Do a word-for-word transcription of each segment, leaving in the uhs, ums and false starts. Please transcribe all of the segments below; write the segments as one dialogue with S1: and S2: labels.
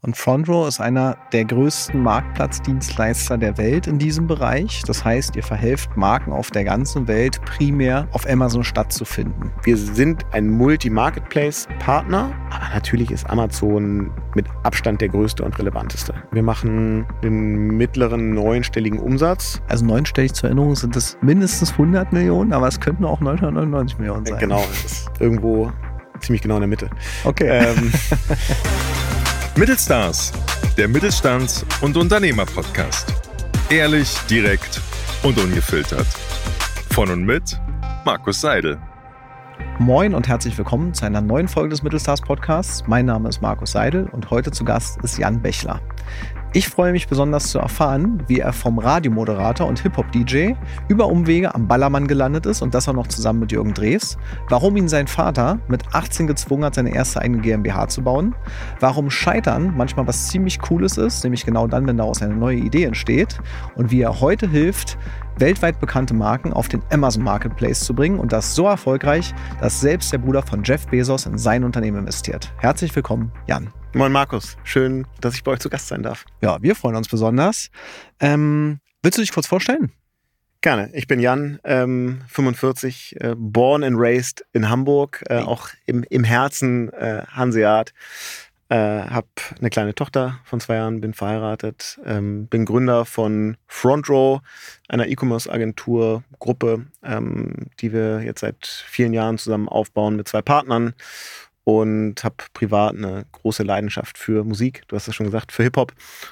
S1: Und FrontRow ist einer der größten Marktplatzdienstleister der Welt in diesem Bereich. Das heißt, ihr verhelft Marken auf der ganzen Welt primär auf Amazon stattzufinden.
S2: Wir sind ein Multi-Marketplace-Partner, aber natürlich ist Amazon mit Abstand der größte und relevanteste. Wir machen den mittleren neunstelligen Umsatz.
S1: Also neunstellig zur Erinnerung sind es mindestens hundert Millionen, aber es könnten auch neunhundertneunundneunzig Millionen sein.
S2: Genau, das ist irgendwo ziemlich genau in der Mitte.
S1: Okay.
S2: Ähm,
S3: Mittelstars, der Mittelstands- und Unternehmer-Podcast. Ehrlich, direkt und ungefiltert. Von und mit Markus Seidel.
S1: Moin und herzlich willkommen zu einer neuen Folge des Mittelstars Podcasts. Mein Name ist Markus Seidel und heute zu Gast ist Jan Bechler. Ich freue mich besonders zu erfahren, wie er vom Radiomoderator und Hip-Hop-D J über Umwege am Ballermann gelandet ist und das auch noch zusammen mit Jürgen Drews, warum ihn sein Vater mit achtzehn gezwungen hat, seine erste eigene GmbH zu bauen, warum Scheitern manchmal was ziemlich Cooles ist, nämlich genau dann, wenn daraus eine neue Idee entsteht, und wie er heute hilft, weltweit bekannte Marken auf den Amazon Marketplace zu bringen, und das so erfolgreich, dass selbst der Bruder von Jeff Bezos in sein Unternehmen investiert. Herzlich willkommen, Jan.
S2: Moin Markus, schön, dass ich bei euch zu Gast sein darf.
S1: Ja, wir freuen uns besonders. Ähm, willst du dich kurz vorstellen?
S2: Gerne, ich bin Jan, ähm, fünfundvierzig, äh, born and raised in Hamburg, äh, auch im, im Herzen äh, Hanseat. Äh, habe eine kleine Tochter von zwei Jahren, bin verheiratet, ähm, bin Gründer von FrontRow, einer E-Commerce-Agentur, Gruppe, ähm, die wir jetzt seit vielen Jahren zusammen aufbauen mit zwei Partnern, und habe privat eine große Leidenschaft für Musik, du hast es schon gesagt, für Hip-Hop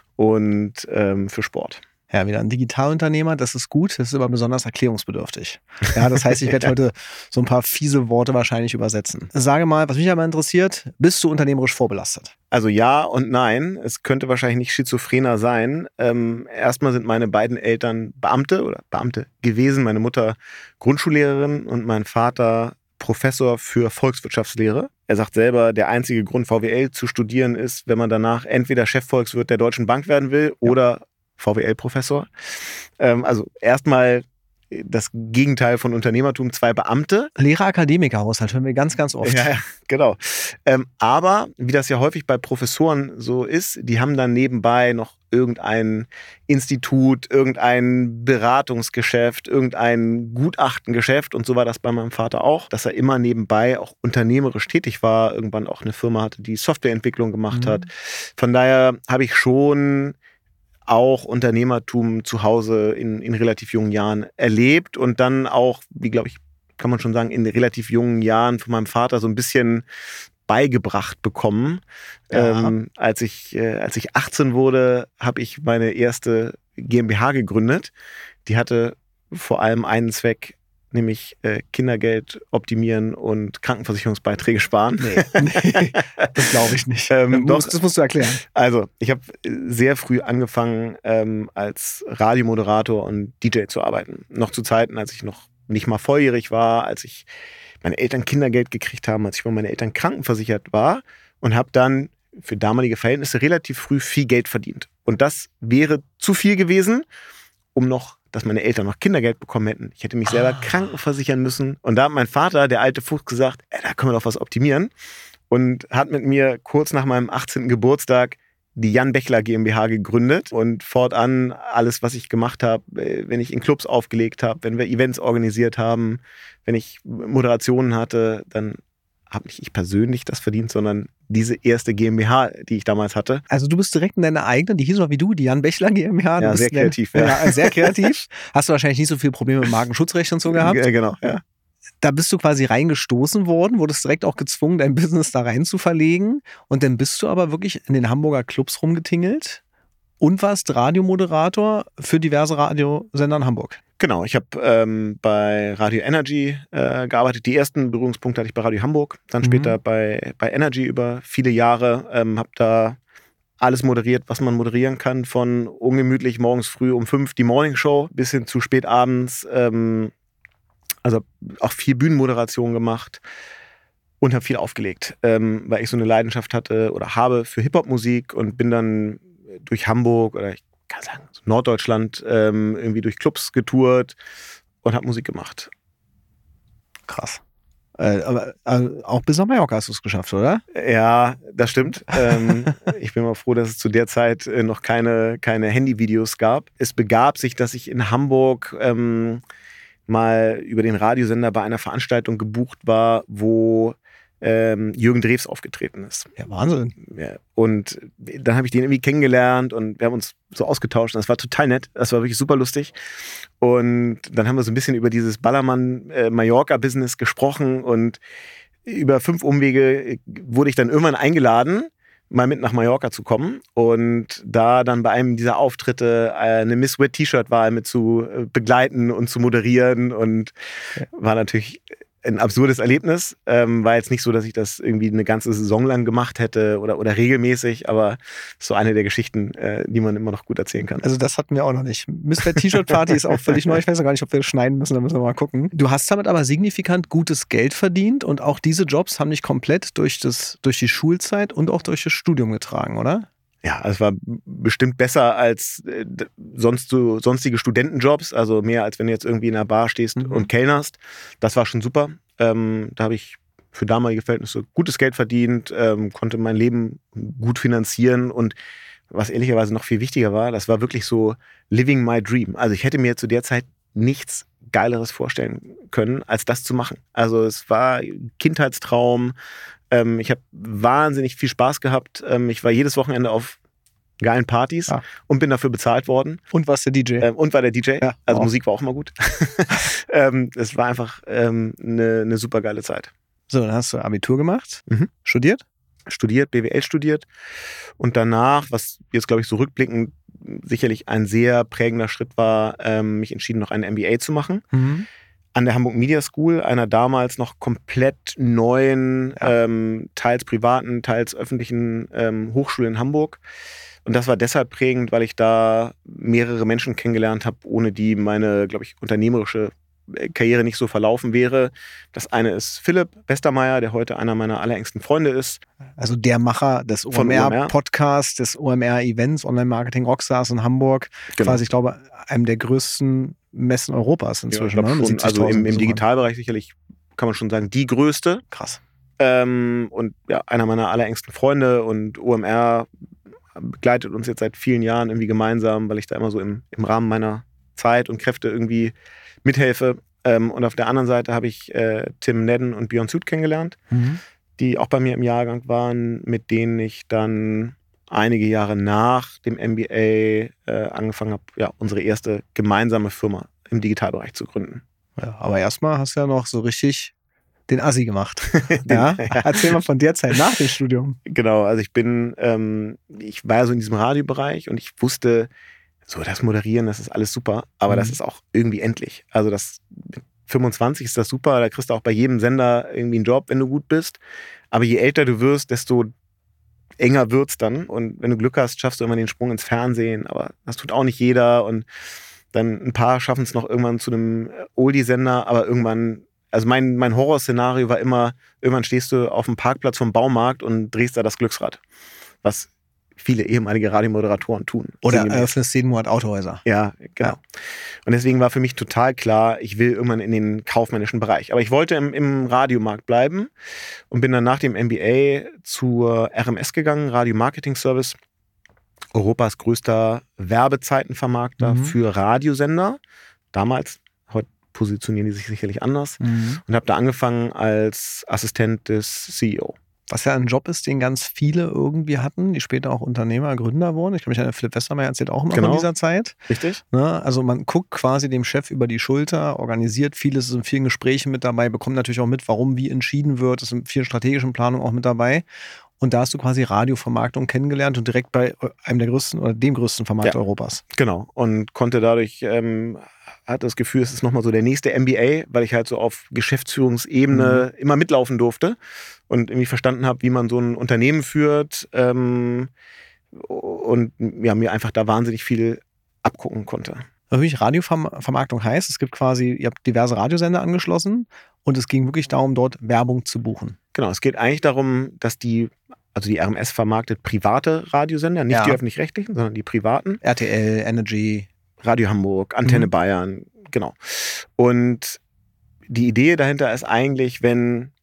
S2: und ähm, für Sport.
S1: Ja, wieder ein Digitalunternehmer, das ist gut, das ist aber besonders erklärungsbedürftig. Ja, das heißt, ich werde heute so ein paar fiese Worte wahrscheinlich übersetzen. Sage mal, was mich aber interessiert, bist du unternehmerisch vorbelastet?
S2: Also ja und nein, es könnte wahrscheinlich nicht schizophrener sein. Ähm, erstmal sind meine beiden Eltern Beamte oder Beamte gewesen, meine Mutter Grundschullehrerin und mein Vater Professor für Volkswirtschaftslehre. Er sagt selber, der einzige Grund, V W L zu studieren, ist, wenn man danach entweder Chefvolkswirt der Deutschen Bank werden will oder V W L-Professor. Ähm, also erstmal das Gegenteil von Unternehmertum, zwei Beamte.
S1: Lehrer-Akademiker-Haushalt hören wir ganz, ganz oft.
S2: Ja, ja, genau. Ähm, aber, wie das ja häufig bei Professoren so ist, die haben dann nebenbei noch irgendein Institut, irgendein Beratungsgeschäft, irgendein Gutachtengeschäft, und so war das bei meinem Vater auch, dass er immer nebenbei auch unternehmerisch tätig war, irgendwann auch eine Firma hatte, die Softwareentwicklung gemacht mhm. hat. Von daher habe ich schon auch Unternehmertum zu Hause in, in relativ jungen Jahren erlebt und dann auch, wie glaube ich, kann man schon sagen, in relativ jungen Jahren von meinem Vater so ein bisschen beigebracht bekommen.
S1: Ja.
S2: Ähm, als ich, äh, als ich achtzehn wurde, habe ich meine erste GmbH gegründet. Die hatte vor allem einen Zweck, nämlich äh, Kindergeld optimieren und Krankenversicherungsbeiträge sparen.
S1: Nee, nee das glaube ich nicht.
S2: ähm,
S1: das, das musst du erklären.
S2: Also, ich habe sehr früh angefangen, ähm, als Radiomoderator und D J zu arbeiten. Noch zu Zeiten, als ich noch nicht mal volljährig war, als ich meine Eltern Kindergeld gekriegt haben, als ich bei meinen Eltern krankenversichert war, und habe dann für damalige Verhältnisse relativ früh viel Geld verdient. Und das wäre zu viel gewesen, um noch, dass meine Eltern noch Kindergeld bekommen hätten. Ich hätte mich selber ah. krankenversichern müssen. Und da hat mein Vater, der alte Fuchs, gesagt, ey, da können wir doch was optimieren. Und hat mit mir kurz nach meinem achtzehnten Geburtstag die Jan Bechler GmbH gegründet. Und fortan alles, was ich gemacht habe, wenn ich in Clubs aufgelegt habe, wenn wir Events organisiert haben, wenn ich Moderationen hatte, dann habe nicht ich persönlich das verdient, sondern diese erste GmbH, die ich damals hatte.
S1: Also du bist direkt in deiner eigenen, die hieß auch wie du, die Jan Bechler GmbH.
S2: Ja, sehr kreativ.
S1: Ja. ja, sehr kreativ. Hast du wahrscheinlich nicht so viel Probleme mit Markenschutzrecht und so gehabt.
S2: Ja, genau, ja.
S1: Da bist du quasi reingestoßen worden, wurdest direkt auch gezwungen, dein Business da rein zu verlegen. Und dann bist du aber wirklich in den Hamburger Clubs rumgetingelt und warst Radiomoderator für diverse Radiosender in Hamburg.
S2: Genau, ich habe ähm, bei Radio Energy äh, gearbeitet. Die ersten Berührungspunkte hatte ich bei Radio Hamburg, dann mhm. später bei, bei Energy über viele Jahre. Ähm, habe da alles moderiert, was man moderieren kann, von ungemütlich morgens früh um fünf die Morningshow bis hin zu spät abends. Ähm, also auch viel Bühnenmoderation gemacht und habe viel aufgelegt, ähm, weil ich so eine Leidenschaft hatte oder habe für Hip-Hop-Musik, und bin dann durch Hamburg oder ich kann sagen Norddeutschland ähm, irgendwie durch Clubs getourt und habe Musik gemacht.
S1: Krass. Äh, aber äh, auch bis nach Mallorca hast du es geschafft, oder?
S2: Ja, das stimmt. ähm, ich bin mal froh, dass es zu der Zeit äh, noch keine, keine Handyvideos gab. Es begab sich, dass ich in Hamburg ähm, mal über den Radiosender bei einer Veranstaltung gebucht war, wo ähm, Jürgen Drews aufgetreten ist.
S1: Ja, Wahnsinn.
S2: Ja, und dann habe ich den irgendwie kennengelernt und wir haben uns so ausgetauscht. Und das war total nett. Das war wirklich super lustig. Und dann haben wir so ein bisschen über dieses Ballermann-Mallorca-Business gesprochen und über fünf Umwege wurde ich dann irgendwann eingeladen, mal mit nach Mallorca zu kommen und da dann bei einem dieser Auftritte eine Miss Wet T-Shirt-Wahl mit zu begleiten und zu moderieren und war natürlich ein absurdes Erlebnis. Ähm, war jetzt nicht so, dass ich das irgendwie eine ganze Saison lang gemacht hätte oder, oder regelmäßig, aber so eine der Geschichten, äh, die man immer noch gut erzählen kann.
S1: Also das hatten wir auch noch nicht. Miss Wet T-Shirt Party ist auch völlig neu. Ich weiß auch gar nicht, ob wir das schneiden müssen, da müssen wir mal gucken. Du hast damit aber signifikant gutes Geld verdient und auch diese Jobs haben dich komplett durch, das, durch die Schulzeit und auch durch das Studium getragen, oder?
S2: Ja, es war bestimmt besser als äh, sonst so, sonstige Studentenjobs, also mehr als wenn du jetzt irgendwie in einer Bar stehst mhm. und kellnerst. Das war schon super. Ähm, da habe ich für damalige Verhältnisse gutes Geld verdient, ähm, konnte mein Leben gut finanzieren und was ehrlicherweise noch viel wichtiger war, das war wirklich so living my dream. Also ich hätte mir zu der Zeit nichts Geileres vorstellen können, als das zu machen. Also es war Kindheitstraum. Ähm, ich habe wahnsinnig viel Spaß gehabt. Ähm, ich war jedes Wochenende auf geilen Partys ah. und bin dafür bezahlt worden.
S1: Und warst der D J.
S2: Ähm, und war der D J.
S1: Ja,
S2: also
S1: auch.
S2: Musik war auch immer gut. ähm, es war einfach eine ähm, ne super geile Zeit.
S1: So, dann hast du Abitur gemacht,
S2: mhm.
S1: studiert?
S2: Studiert, B W L studiert. Und danach, was jetzt glaube ich so rückblickend sicherlich ein sehr prägender Schritt war, ähm, mich entschieden, noch einen M B A zu machen.
S1: Mhm.
S2: An der Hamburg Media School, einer damals noch komplett neuen, ja. ähm, teils privaten, teils öffentlichen ähm, Hochschule in Hamburg. Und das war deshalb prägend, weil ich da mehrere Menschen kennengelernt habe, ohne die meine, glaube ich, unternehmerische Karriere nicht so verlaufen wäre. Das eine ist Philipp Westermeier, der heute einer meiner allerengsten Freunde ist.
S1: Also der Macher des O M R-Podcasts, des O M R-Events, Online-Marketing Rockstars in Hamburg.
S2: Genau.
S1: Quasi, ich glaube, einem der größten Messen Europas inzwischen.
S2: Ja, ne? schon, also im, im Digitalbereich sicherlich kann man schon sagen, die größte.
S1: Krass.
S2: Ähm, und ja, einer meiner allerengsten Freunde und O M R begleitet uns jetzt seit vielen Jahren irgendwie gemeinsam, weil ich da immer so im, im Rahmen meiner Zeit und Kräfte irgendwie mithelfe. Ähm, und auf der anderen Seite habe ich äh, Tim Nedden und Björn Suth kennengelernt, mhm. die auch bei mir im Jahrgang waren, mit denen ich dann einige Jahre nach dem M B A äh, angefangen habe, ja, unsere erste gemeinsame Firma im Digitalbereich zu gründen.
S1: Ja, aber erstmal hast du ja noch so richtig den Assi gemacht. den, ja? Ja. Erzähl mal von der Zeit nach dem Studium.
S2: Genau, also ich bin, ähm, ich war ja so in diesem Radiobereich und ich wusste, so das Moderieren, das ist alles super, aber mhm. das ist auch irgendwie endlich. Also das mit fünfundzwanzig ist das super, da kriegst du auch bei jedem Sender irgendwie einen Job, wenn du gut bist. Aber je älter du wirst, desto enger wird's dann. Und wenn du Glück hast, schaffst du immer den Sprung ins Fernsehen, aber das tut auch nicht jeder. Und dann ein paar schaffen es noch irgendwann zu einem Oldie-Sender, aber irgendwann, also mein, mein Horrorszenario war immer, irgendwann stehst du auf dem Parkplatz vom Baumarkt und drehst da das Glücksrad. Was viele ehemalige Radiomoderatoren tun.
S1: Oder eröffnest jeden Monat Autohäuser.
S2: Ja, genau. Ja. Und deswegen war für mich total klar, ich will irgendwann in den kaufmännischen Bereich. Aber ich wollte im, im Radiomarkt bleiben und bin dann nach dem M B A zur R M S gegangen, Radio Marketing Service, Europas größter Werbezeitenvermarkter mhm. für Radiosender. Damals, heute positionieren die sich sicherlich anders. Mhm. Und habe da angefangen als Assistent des C E O.
S1: Was ja ein Job ist, den ganz viele irgendwie hatten, die später auch Unternehmer, Gründer wurden. Ich glaube, der Philipp Westermeier erzählt auch immer
S2: genau.
S1: von dieser Zeit.
S2: Richtig.
S1: Ne? Also man guckt quasi dem Chef über die Schulter, organisiert vieles, ist in vielen Gesprächen mit dabei, bekommt natürlich auch mit, warum wie entschieden wird, ist in vielen strategischen Planungen auch mit dabei. Und da hast du quasi Radiovermarktung kennengelernt und direkt bei einem der größten oder dem größten Vermarkter ja, Europas.
S2: Genau. Und konnte dadurch, ähm, hatte das Gefühl, es ist nochmal so der nächste M B A, weil ich halt so auf Geschäftsführungsebene mhm. immer mitlaufen durfte und irgendwie verstanden habe, wie man so ein Unternehmen führt ähm, und ja, mir einfach da wahnsinnig viel abgucken konnte.
S1: Natürlich, Radiovermarktung heißt, es gibt quasi, ihr habt diverse Radiosender angeschlossen und es ging wirklich darum, dort Werbung zu buchen.
S2: Genau, es geht eigentlich darum, dass die, also die R M S vermarktet private Radiosender, nicht ja. die öffentlich-rechtlichen, sondern die privaten.
S1: R T L, Energy.
S2: Radio Hamburg, Antenne mhm. Bayern, genau. Und die Idee dahinter ist eigentlich, wenn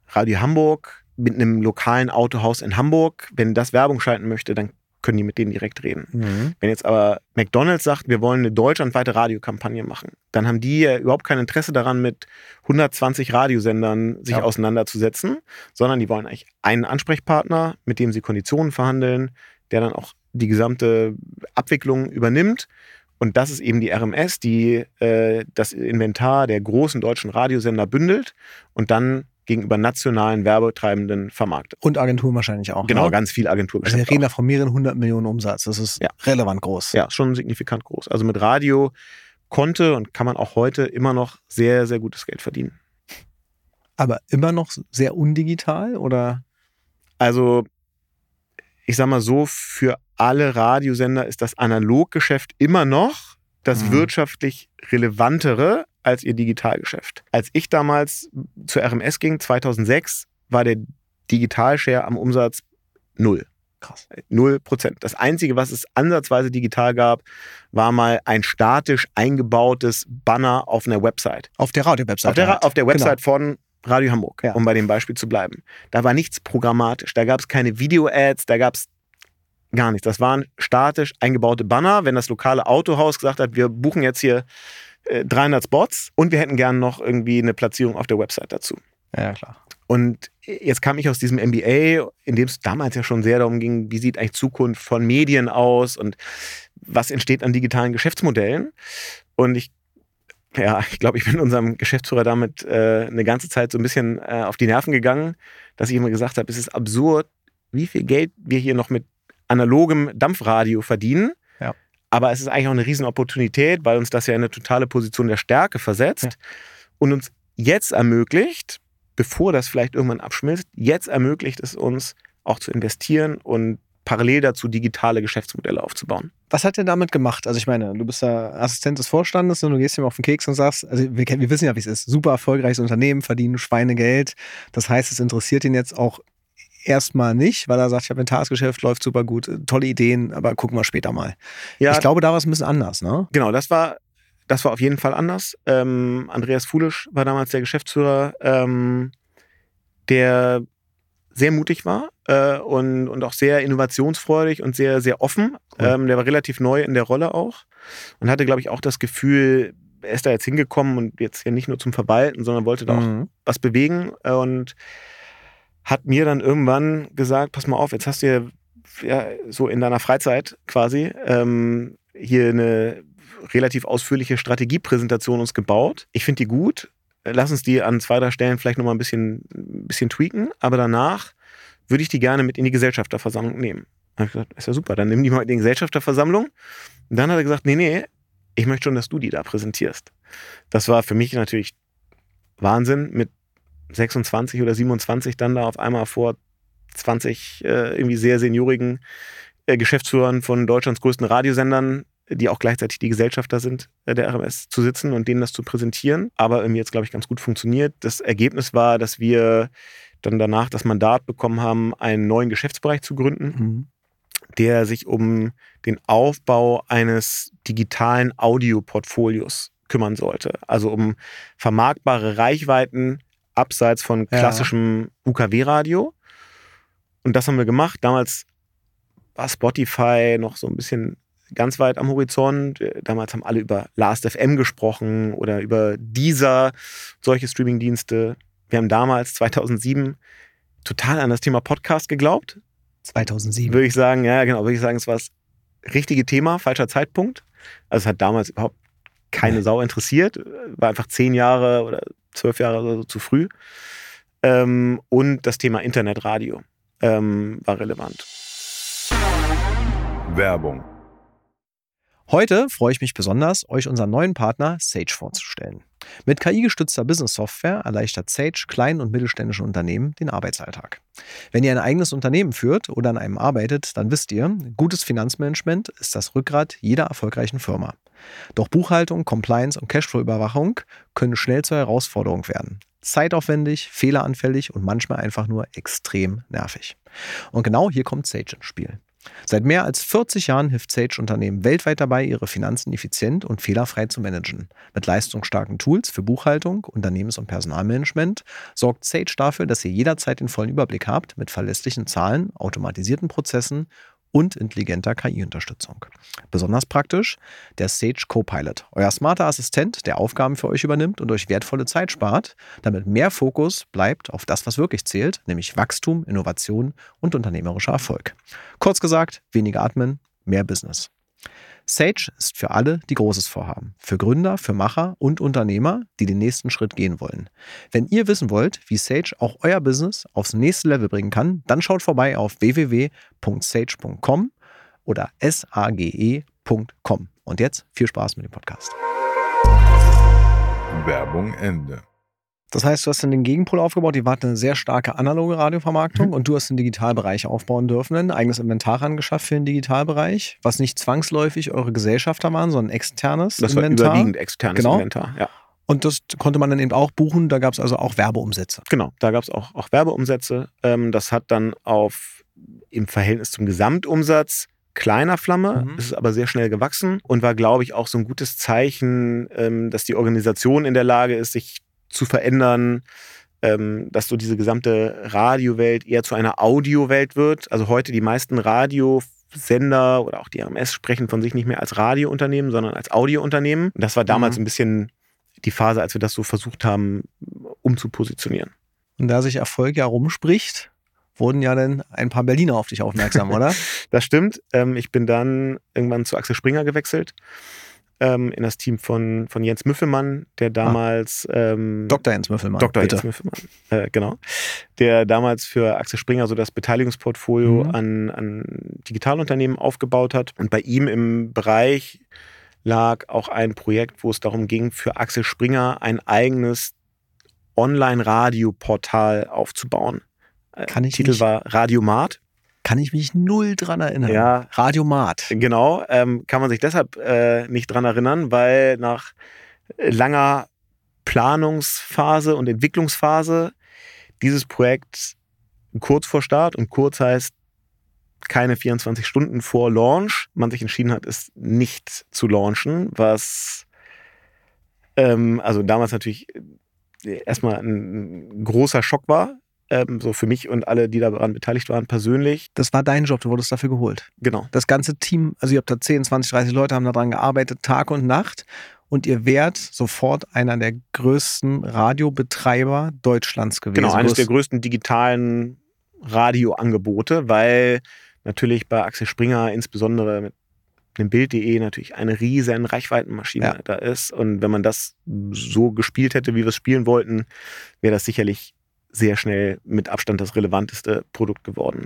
S2: Radio Hamburg mit einem lokalen Autohaus in Hamburg, wenn das Werbung schalten möchte, dann können die mit denen direkt reden. Mhm. Wenn jetzt aber McDonald's sagt, wir wollen eine deutschlandweite Radiokampagne machen, dann haben die ja überhaupt kein Interesse daran, mit hundertzwanzig Radiosendern sich ja. auseinanderzusetzen, sondern die wollen eigentlich einen Ansprechpartner, mit dem sie Konditionen verhandeln, der dann auch die gesamte Abwicklung übernimmt. Und das ist eben die R M S, die äh, das Inventar der großen deutschen Radiosender bündelt und dann gegenüber nationalen Werbetreibenden vermarktet.
S1: Und Agenturen wahrscheinlich auch.
S2: Genau,
S1: ne?
S2: ganz viel Agenturgeschäft.
S1: Also wir reden da von mehreren hundert Millionen Umsatz. Das ist ja. relevant groß.
S2: Ja, schon signifikant groß. Also mit Radio konnte und kann man auch heute immer noch sehr, sehr gutes Geld verdienen.
S1: Aber immer noch sehr undigital, oder?
S2: Also ich sag mal so, für alle Radiosender ist das Analoggeschäft immer noch das mhm. wirtschaftlich relevantere als ihr Digitalgeschäft. Als ich damals zur R M S ging, zweitausendsechs, war der Digitalshare am Umsatz null.
S1: Krass.
S2: Null Prozent. Das Einzige, was es ansatzweise digital gab, war mal ein statisch eingebautes Banner auf einer Website.
S1: Auf der Radio-Website.
S2: Auf der, halt. auf der Website genau. von Radio Hamburg, ja. um bei dem Beispiel zu bleiben. Da war nichts programmatisch. Da gab es keine Video-Ads, da gab es gar nichts. Das waren statisch eingebaute Banner. Wenn das lokale Autohaus gesagt hat, wir buchen jetzt hier dreihundert Spots und wir hätten gern noch irgendwie eine Platzierung auf der Website dazu.
S1: Ja, klar.
S2: Und jetzt kam ich aus diesem M B A, in dem es damals ja schon sehr darum ging, wie sieht eigentlich Zukunft von Medien aus und was entsteht an digitalen Geschäftsmodellen. Und ich, ja, ich glaube, ich bin unserem Geschäftsführer damit äh, eine ganze Zeit so ein bisschen äh, auf die Nerven gegangen, dass ich immer gesagt habe, es ist absurd, wie viel Geld wir hier noch mit analogem Dampfradio verdienen.
S1: Ja.
S2: Aber es ist eigentlich auch eine Riesenopportunität, weil uns das ja in eine totale Position der Stärke versetzt ja. und uns jetzt ermöglicht, bevor das vielleicht irgendwann abschmilzt, jetzt ermöglicht es uns auch zu investieren und parallel dazu digitale Geschäftsmodelle aufzubauen.
S1: Was hat er damit gemacht? Also ich meine, du bist ja Assistent des Vorstandes und du gehst ihm auf den Keks und sagst, also wir, wir wissen ja, wie es ist, super erfolgreiches Unternehmen, verdienen Schweinegeld. Das heißt, es interessiert ihn jetzt auch erstmal nicht, weil er sagt, ich habe ein Tagesgeschäft, läuft super gut, tolle Ideen, aber gucken wir später mal. Ja, ich glaube, da war es ein bisschen anders, ne?
S2: Genau, das war, das war auf jeden Fall anders. Ähm, Andreas Fulisch war damals der Geschäftsführer, ähm, der sehr mutig war äh, und, und auch sehr innovationsfreudig und sehr, sehr offen. Cool. Ähm, der war relativ neu in der Rolle auch und hatte, glaube ich, auch das Gefühl, er ist da jetzt hingekommen und jetzt ja nicht nur zum Verwalten, sondern wollte da mhm. auch was bewegen und hat mir dann irgendwann gesagt, pass mal auf, jetzt hast du ja, ja so in deiner Freizeit quasi ähm, hier eine relativ ausführliche Strategiepräsentation uns gebaut. Ich finde die gut. Lass uns die an zwei, drei Stellen vielleicht nochmal ein bisschen, ein bisschen tweaken, aber danach würde ich die gerne mit in die Gesellschafterversammlung nehmen. Da habe ich gesagt, ist ja super, dann nimm die mal in die Gesellschafterversammlung. Und dann hat er gesagt, nee, nee, ich möchte schon, dass du die da präsentierst. Das war für mich natürlich Wahnsinn, mit sechsundzwanzig oder siebenundzwanzig dann da auf einmal vor zwanzig äh, irgendwie sehr seniorigen äh, Geschäftsführern von Deutschlands größten Radiosendern, die auch gleichzeitig die Gesellschafter sind, äh, der R M S, zu sitzen und denen das zu präsentieren. Aber irgendwie jetzt, glaube ich, ganz gut funktioniert. Das Ergebnis war, dass wir dann danach das Mandat bekommen haben, einen neuen Geschäftsbereich zu gründen, mhm. der sich um den Aufbau eines digitalen Audioportfolios kümmern sollte. Also um vermarktbare Reichweiten abseits von klassischem ja. U K W-Radio. Und das haben wir gemacht. Damals war Spotify noch so ein bisschen ganz weit am Horizont. Damals haben alle über Last F M gesprochen oder über Deezer, solche Streamingdienste. Wir haben damals, zweitausendsieben, total an das Thema Podcast geglaubt.
S1: zweitausendsieben
S2: Würde ich sagen, ja genau, würde ich sagen, es war das richtige Thema, falscher Zeitpunkt. Also es hat damals überhaupt keine ja. Sau interessiert. War einfach zehn Jahre oder zwölf Jahre oder so zu früh. Ähm, und das Thema Internetradio ähm, war relevant.
S3: Werbung.
S1: Heute freue ich mich besonders, euch unseren neuen Partner Sage vorzustellen. Mit K I-gestützter Business-Software erleichtert Sage kleinen und mittelständischen Unternehmen den Arbeitsalltag. Wenn ihr ein eigenes Unternehmen führt oder an einem arbeitet, dann wisst ihr, gutes Finanzmanagement ist das Rückgrat jeder erfolgreichen Firma. Doch Buchhaltung, Compliance und Cashflow-Überwachung können schnell zur Herausforderung werden. Zeitaufwendig, fehleranfällig und manchmal einfach nur extrem nervig. Und genau hier kommt Sage ins Spiel. Seit mehr als vierzig Jahren hilft Sage Unternehmen weltweit dabei, ihre Finanzen effizient und fehlerfrei zu managen. Mit leistungsstarken Tools für Buchhaltung, Unternehmens- und Personalmanagement sorgt Sage dafür, dass ihr jederzeit den vollen Überblick habt mit verlässlichen Zahlen, automatisierten Prozessen und intelligenter K I-Unterstützung. Besonders praktisch der Sage Copilot, euer smarter Assistent, der Aufgaben für euch übernimmt und euch wertvolle Zeit spart, damit mehr Fokus bleibt auf das, was wirklich zählt, nämlich Wachstum, Innovation und unternehmerischer Erfolg. Kurz gesagt, weniger atmen, mehr Business. Sage ist für alle, die Großes vorhaben. Für Gründer, für Macher und Unternehmer, die den nächsten Schritt gehen wollen. Wenn ihr wissen wollt, wie Sage auch euer Business aufs nächste Level bringen kann, dann schaut vorbei auf w w w punkt sage punkt com oder sage punkt com. Und jetzt viel Spaß mit dem Podcast.
S3: Werbung Ende.
S1: Das heißt, du hast dann den Gegenpol aufgebaut, die war eine sehr starke analoge Radiovermarktung mhm. und du hast den Digitalbereich aufbauen dürfen, ein eigenes Inventar angeschafft für den Digitalbereich, was nicht zwangsläufig eure Gesellschafter waren, sondern externes
S2: das
S1: Inventar.
S2: Das war überwiegend externes
S1: genau.
S2: Inventar, ja.
S1: Und das konnte man dann eben auch buchen, da gab es also auch Werbeumsätze.
S2: Genau, da gab es auch, auch Werbeumsätze. Ähm, das hat dann auf im Verhältnis zum Gesamtumsatz kleiner Flamme, mhm. ist aber sehr schnell gewachsen und war, glaube ich, auch so ein gutes Zeichen, ähm, dass die Organisation in der Lage ist, sich zu verändern, ähm, dass so diese gesamte Radiowelt eher zu einer Audiowelt wird. Also heute die meisten Radiosender oder auch die R M S sprechen von sich nicht mehr als Radiounternehmen, sondern als Audiounternehmen. Und das war damals mhm. ein bisschen die Phase, als wir das so versucht haben, umzupositionieren.
S1: Und da sich Erfolg ja rumspricht, wurden ja dann ein paar Berliner auf dich aufmerksam, oder?
S2: Das stimmt. Ähm, ich bin dann irgendwann zu Axel Springer gewechselt. In das Team von, von Jens Müffelmann, der damals... Ah. Ähm,
S1: Doktor Jens Müffelmann.
S2: Doktor Jens Müffelmann, äh, genau. Der damals für Axel Springer so das Beteiligungsportfolio mhm. an, an Digitalunternehmen aufgebaut hat. Und bei ihm im Bereich lag auch ein Projekt, wo es darum ging, für Axel Springer ein eigenes Online-Radio-Portal aufzubauen.
S1: Kann ich
S2: Titel
S1: nicht.
S2: war Radiomat.
S1: Kann ich mich null dran erinnern.
S2: Ja,
S1: Radiomat.
S2: Genau, ähm, kann man sich deshalb äh, nicht dran erinnern, weil nach langer Planungsphase und Entwicklungsphase dieses Projekt kurz vor Start, und kurz heißt keine vierundzwanzig Stunden vor Launch, man sich entschieden hat, es nicht zu launchen, was ähm, also damals natürlich erstmal ein großer Schock war. Ähm, so für mich und alle, die daran beteiligt waren, persönlich.
S1: Das war dein Job, du wurdest dafür geholt.
S2: Genau.
S1: Das ganze Team, also ihr habt da zehn, zwanzig, dreißig Leute, haben daran gearbeitet, Tag und Nacht. Und ihr wärt sofort einer der größten Radiobetreiber Deutschlands gewesen.
S2: Genau, eines der größten digitalen Radioangebote, weil natürlich bei Axel Springer, insbesondere mit dem Bild punkt de, natürlich eine riesen Reichweitenmaschine ja. da ist. Und wenn man das so gespielt hätte, wie wir es spielen wollten, wäre das sicherlich sehr schnell mit Abstand das relevanteste Produkt geworden.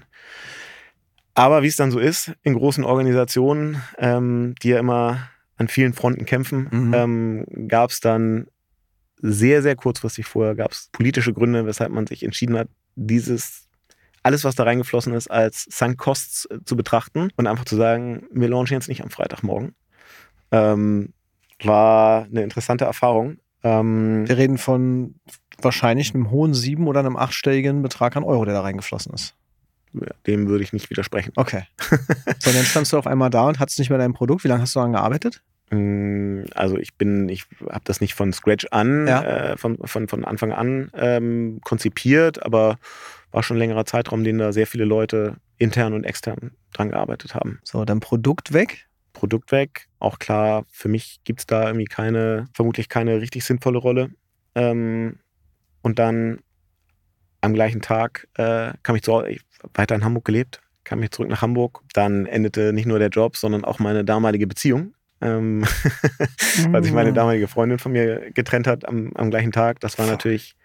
S2: Aber wie es dann so ist, in großen Organisationen, ähm, die ja immer an vielen Fronten kämpfen, mhm. ähm, gab es dann sehr, sehr kurzfristig vorher, gab es politische Gründe, weshalb man sich entschieden hat, dieses, alles, was da reingeflossen ist, als Sunk Costs äh, zu betrachten und einfach zu sagen, wir launchen jetzt nicht am Freitagmorgen. Ähm, war eine interessante Erfahrung. Ähm,
S1: wir reden von wahrscheinlich einem hohen sieben- oder einem achtstelligen Betrag an Euro, der da reingeflossen ist.
S2: Ja, dem würde ich nicht widersprechen.
S1: Okay. So, dann standst du auf einmal da und hattest nicht mehr dein Produkt. Wie lange hast du daran gearbeitet?
S2: Also ich bin, ich habe das nicht von Scratch an,
S1: ja.
S2: äh, von, von, von Anfang an ähm, konzipiert, aber war schon ein längerer Zeitraum, den da sehr viele Leute intern und extern dran gearbeitet haben.
S1: So, dann Produkt weg.
S2: Produkt weg. Auch klar, für mich gibt es da irgendwie keine, vermutlich keine richtig sinnvolle Rolle. Ähm, und dann am gleichen Tag äh, kam ich zu Hause, ich habe weiter in Hamburg gelebt, kam ich zurück nach Hamburg. Dann endete nicht nur der Job, sondern auch meine damalige Beziehung. Ähm, weil sich meine damalige Freundin von mir getrennt hat am, am gleichen Tag. Das war natürlich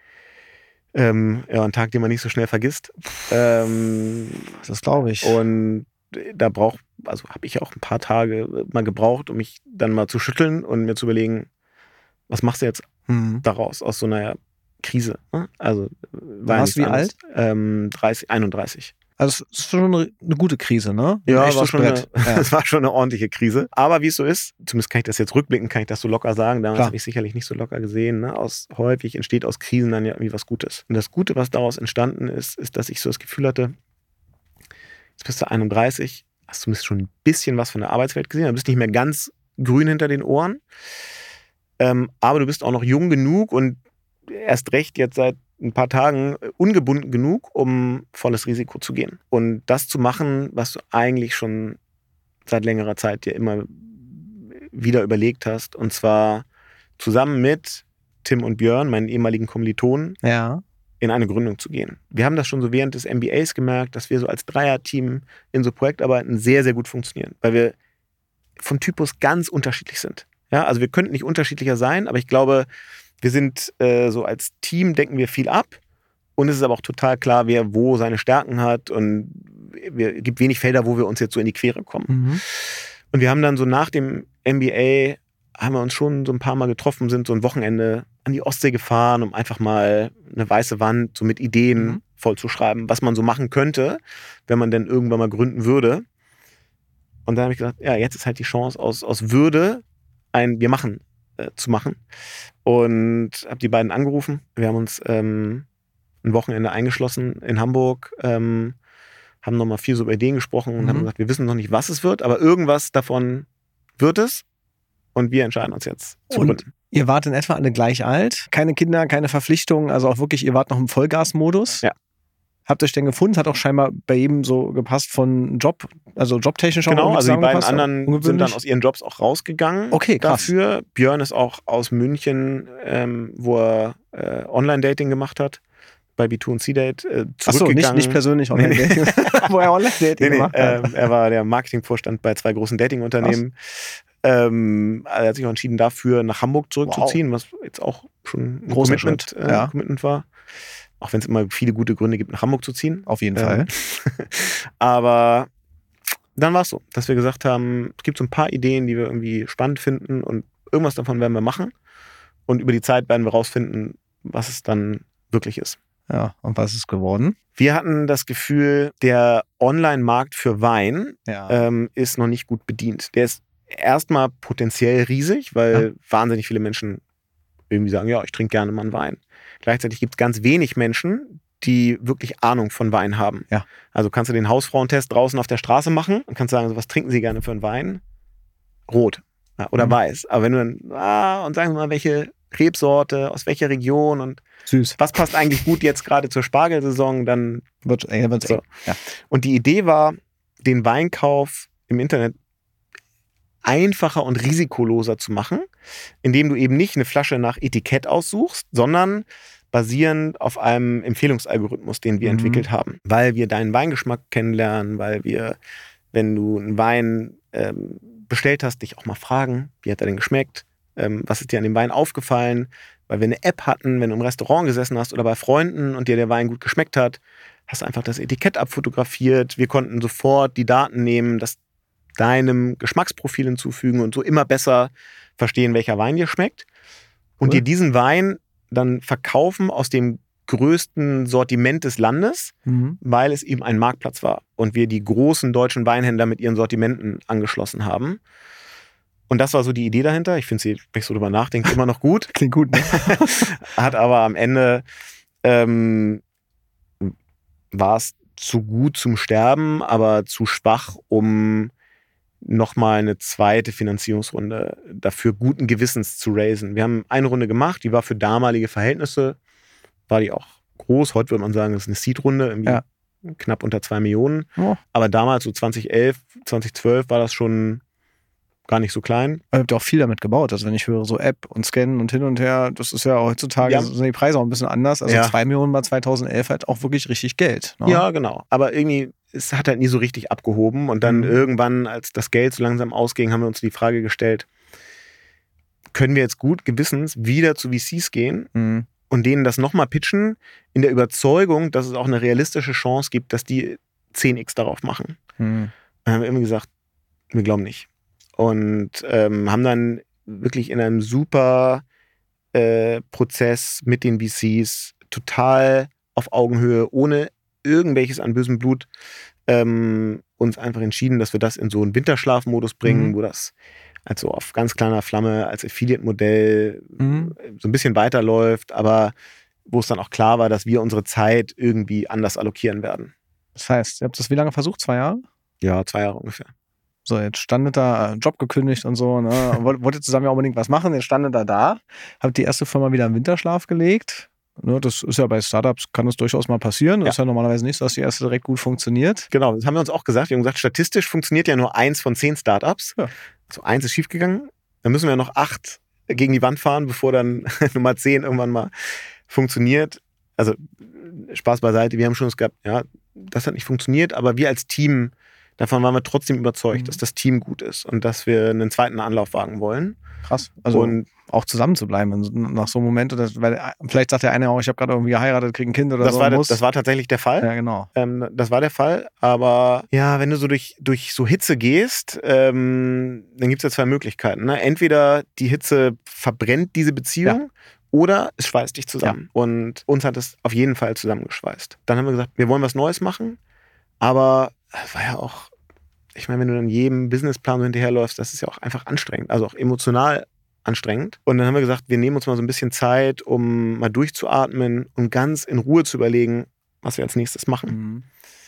S2: ähm, ja, ein Tag, den man nicht so schnell vergisst. Ähm,
S1: das glaube ich.
S2: Und da braucht, also habe ich auch ein paar Tage mal gebraucht, um mich dann mal zu schütteln und mir zu überlegen, was machst du jetzt mhm. daraus, aus so einer Krise? Ne? Also war
S1: warst du wie alt?
S2: Ähm, dreißig, einunddreißig.
S1: Also es ist schon eine, eine gute Krise, ne?
S2: Ja,
S1: es
S2: war schon eine, ja. war schon eine ordentliche Krise. Aber wie es so ist, zumindest kann ich das jetzt rückblicken, kann ich das so locker sagen. Damals habe ich sicherlich nicht so locker gesehen. Ne? Aus, häufig entsteht aus Krisen dann ja irgendwie was Gutes. Und das Gute, was daraus entstanden ist, ist, dass ich so das Gefühl hatte, jetzt bist du einunddreißig, hast zumindest schon ein bisschen was von der Arbeitswelt gesehen. Du bist nicht mehr ganz grün hinter den Ohren. Ähm, aber du bist auch noch jung genug und erst recht jetzt seit ein paar Tagen ungebunden genug, um volles Risiko zu gehen. Und das zu machen, was du eigentlich schon seit längerer Zeit dir immer wieder überlegt hast. Und zwar zusammen mit Tim und Björn, meinen ehemaligen Kommilitonen,
S1: ja.
S2: in eine Gründung zu gehen. Wir haben das schon so während des M B As gemerkt, dass wir so als Dreier-Team in so Projektarbeiten sehr, sehr gut funktionieren, weil wir vom Typus ganz unterschiedlich sind. Ja, also wir könnten nicht unterschiedlicher sein, aber ich glaube, wir sind äh, so als Team, denken wir viel ab und es ist aber auch total klar, wer wo seine Stärken hat und es gibt wenig Felder, wo wir uns jetzt so in die Quere kommen.
S1: Mhm.
S2: Und wir haben dann so nach dem M B A haben wir uns schon so ein paar Mal getroffen, sind so ein Wochenende an die Ostsee gefahren, um einfach mal eine weiße Wand so mit Ideen mhm. vollzuschreiben, was man so machen könnte, wenn man denn irgendwann mal gründen würde. Und dann habe ich gesagt, ja, jetzt ist halt die Chance, aus, aus Würde ein Wir machen äh, zu machen. Und habe die beiden angerufen. Wir haben uns ähm, ein Wochenende eingeschlossen in Hamburg, ähm, haben nochmal viel so über Ideen gesprochen und mhm. haben gesagt, wir wissen noch nicht, was es wird, aber irgendwas davon wird es. Und wir entscheiden uns jetzt zu gründen.
S1: Und ihr wart in etwa alle gleich alt? Keine Kinder, keine Verpflichtungen, also auch wirklich, ihr wart noch im Vollgasmodus?
S2: Ja.
S1: Habt ihr euch denn gefunden? Hat auch scheinbar bei jedem so gepasst von Job, also jobtechnisch auch.
S2: Genau, also die beiden anderen sind dann aus ihren Jobs auch rausgegangen.
S1: Okay, krass.
S2: Dafür. Björn ist auch aus München, ähm, wo er äh, Online-Dating gemacht hat, bei B zwei und C-Date äh, zurückgegangen.
S1: Achso, nicht, nicht persönlich Online-Dating,
S2: nee, nee.
S1: wo er Online-Dating
S2: nee, nee,
S1: gemacht hat.
S2: Ähm, er war der Marketingvorstand bei zwei großen Dating-Unternehmen. Ähm, er hat sich auch entschieden, dafür nach Hamburg zurückzuziehen, wow. was jetzt auch schon ein
S1: großer
S2: Commitment, äh,
S1: ja.
S2: Commitment war. Auch wenn es immer viele gute Gründe gibt, nach Hamburg zu ziehen.
S1: Auf jeden
S2: ähm,
S1: Fall.
S2: Aber dann war es so, dass wir gesagt haben, es gibt so ein paar Ideen, die wir irgendwie spannend finden und irgendwas davon werden wir machen. Und über die Zeit werden wir rausfinden, was es dann wirklich ist.
S1: Ja, und was ist geworden?
S2: Wir hatten das Gefühl, der Online-Markt für Wein
S1: ja.
S2: ähm, ist noch nicht gut bedient. Der ist erstmal potenziell riesig, weil ja. wahnsinnig viele Menschen irgendwie sagen, ja, ich trinke gerne mal einen Wein. Gleichzeitig gibt es ganz wenig Menschen, die wirklich Ahnung von Wein haben.
S1: Ja.
S2: Also kannst du den Hausfrauentest draußen auf der Straße machen und kannst sagen, so, was trinken Sie gerne für einen Wein? Rot ja, oder mhm. weiß. Aber wenn du dann, ah, und sagen Sie mal, welche Rebsorte, aus welcher Region und
S1: süß.
S2: Was passt eigentlich gut jetzt gerade zur Spargelsaison, dann
S1: wird es
S2: so. Ja. Und die Idee war, den Weinkauf im Internet einfacher und risikoloser zu machen, indem du eben nicht eine Flasche nach Etikett aussuchst, sondern basierend auf einem Empfehlungsalgorithmus, den wir mhm. entwickelt haben. Weil wir deinen Weingeschmack kennenlernen, weil wir, wenn du einen Wein ähm, bestellt hast, dich auch mal fragen, wie hat er denn geschmeckt, ähm, was ist dir an dem Wein aufgefallen, weil wir eine App hatten, wenn du im Restaurant gesessen hast oder bei Freunden und dir der Wein gut geschmeckt hat, hast du einfach das Etikett abfotografiert, wir konnten sofort die Daten nehmen, das deinem Geschmacksprofil hinzufügen und so immer besser verstehen, welcher Wein dir schmeckt und cool. dir diesen Wein dann verkaufen aus dem größten Sortiment des Landes, mhm. weil es eben ein Marktplatz war und wir die großen deutschen Weinhändler mit ihren Sortimenten angeschlossen haben. Und das war so die Idee dahinter. Ich finde sie, wenn ich so drüber nachdenke, immer noch gut.
S1: Klingt gut, ne?
S2: Hat aber am Ende ähm, war es zu gut zum Sterben, aber zu schwach, um nochmal eine zweite Finanzierungsrunde dafür guten Gewissens zu raisen. Wir haben eine Runde gemacht, die war für damalige Verhältnisse, war die auch groß. Heute würde man sagen, das ist eine Seed-Runde, irgendwie ja. knapp unter zwei Millionen. Oh. Aber damals, so zwanzig elf, zwanzig zwölf, war das schon gar nicht so klein.
S1: Ihr habt ja auch viel damit gebaut. Also wenn ich höre, so App und Scannen und hin und her, das ist ja heutzutage, ja. sind die Preise auch ein bisschen anders. Also ja. zwei Millionen war zweitausendelf halt auch wirklich richtig Geld. Ne?
S2: Ja, genau. Aber irgendwie, es hat halt nie so richtig abgehoben. Und dann mhm. irgendwann, als das Geld so langsam ausging, haben wir uns die Frage gestellt, können wir jetzt gut gewissens wieder zu V Cs gehen mhm. und denen das nochmal pitchen, in der Überzeugung, dass es auch eine realistische Chance gibt, dass die zehn x darauf machen. Mhm. Dann haben wir immer gesagt, wir glauben nicht. Und ähm, haben dann wirklich in einem super äh, Prozess mit den V Cs total auf Augenhöhe, ohne irgendwelches an bösem Blut, ähm, uns einfach entschieden, dass wir das in so einen Winterschlafmodus bringen, mhm. wo das also auf ganz kleiner Flamme als Affiliate-Modell mhm. so ein bisschen weiterläuft, aber wo es dann auch klar war, dass wir unsere Zeit irgendwie anders allokieren werden.
S1: Das heißt, ihr habt das wie lange versucht? Zwei Jahre?
S2: Ja, zwei Jahre ungefähr.
S1: So, jetzt standet da, Job gekündigt und so, ne? Wollt, wollt ihr zusammen ja unbedingt was machen, jetzt standet da da, habt die erste Firma wieder im Winterschlaf gelegt. Ne, das ist ja bei Startups, kann das durchaus mal passieren. Das
S2: Ja.
S1: ist ja normalerweise nicht so, dass die erste direkt gut funktioniert.
S2: Genau, das haben wir uns auch gesagt. Wir haben gesagt, statistisch funktioniert ja nur eins von zehn Startups.
S1: Ja.
S2: Also eins ist schiefgegangen. Dann müssen wir noch acht gegen die Wand fahren, bevor dann Nummer zehn irgendwann mal funktioniert. Also Spaß beiseite, wir haben schon das gehabt, ja, das hat nicht funktioniert, aber wir als Team, davon waren wir trotzdem überzeugt,
S1: Mhm.
S2: dass das Team gut ist und dass wir einen zweiten Anlauf wagen wollen.
S1: Krass. Also
S2: und
S1: auch zusammen zu bleiben nach so einem Moment. Oder, weil, vielleicht sagt der eine auch, ich habe gerade irgendwie geheiratet, kriege ein Kind oder
S2: das
S1: so.
S2: War,
S1: muss.
S2: das war tatsächlich der Fall.
S1: Ja, genau.
S2: Ähm, das war der Fall. Aber ja, wenn du so durch, durch so Hitze gehst, ähm, dann gibt es ja zwei Möglichkeiten. Ne? Entweder die Hitze verbrennt diese Beziehung, ja, oder es schweißt dich zusammen. Ja. Und uns hat es auf jeden Fall zusammengeschweißt. Dann haben wir gesagt, wir wollen was Neues machen. Aber es war ja auch, ich meine, wenn du dann jedem Businessplan so hinterherläufst, das ist ja auch einfach anstrengend. Also auch emotional anstrengend. Und dann haben wir gesagt, wir nehmen uns mal so ein bisschen Zeit, um mal durchzuatmen und ganz in Ruhe zu überlegen, was wir als nächstes machen.
S1: Mhm.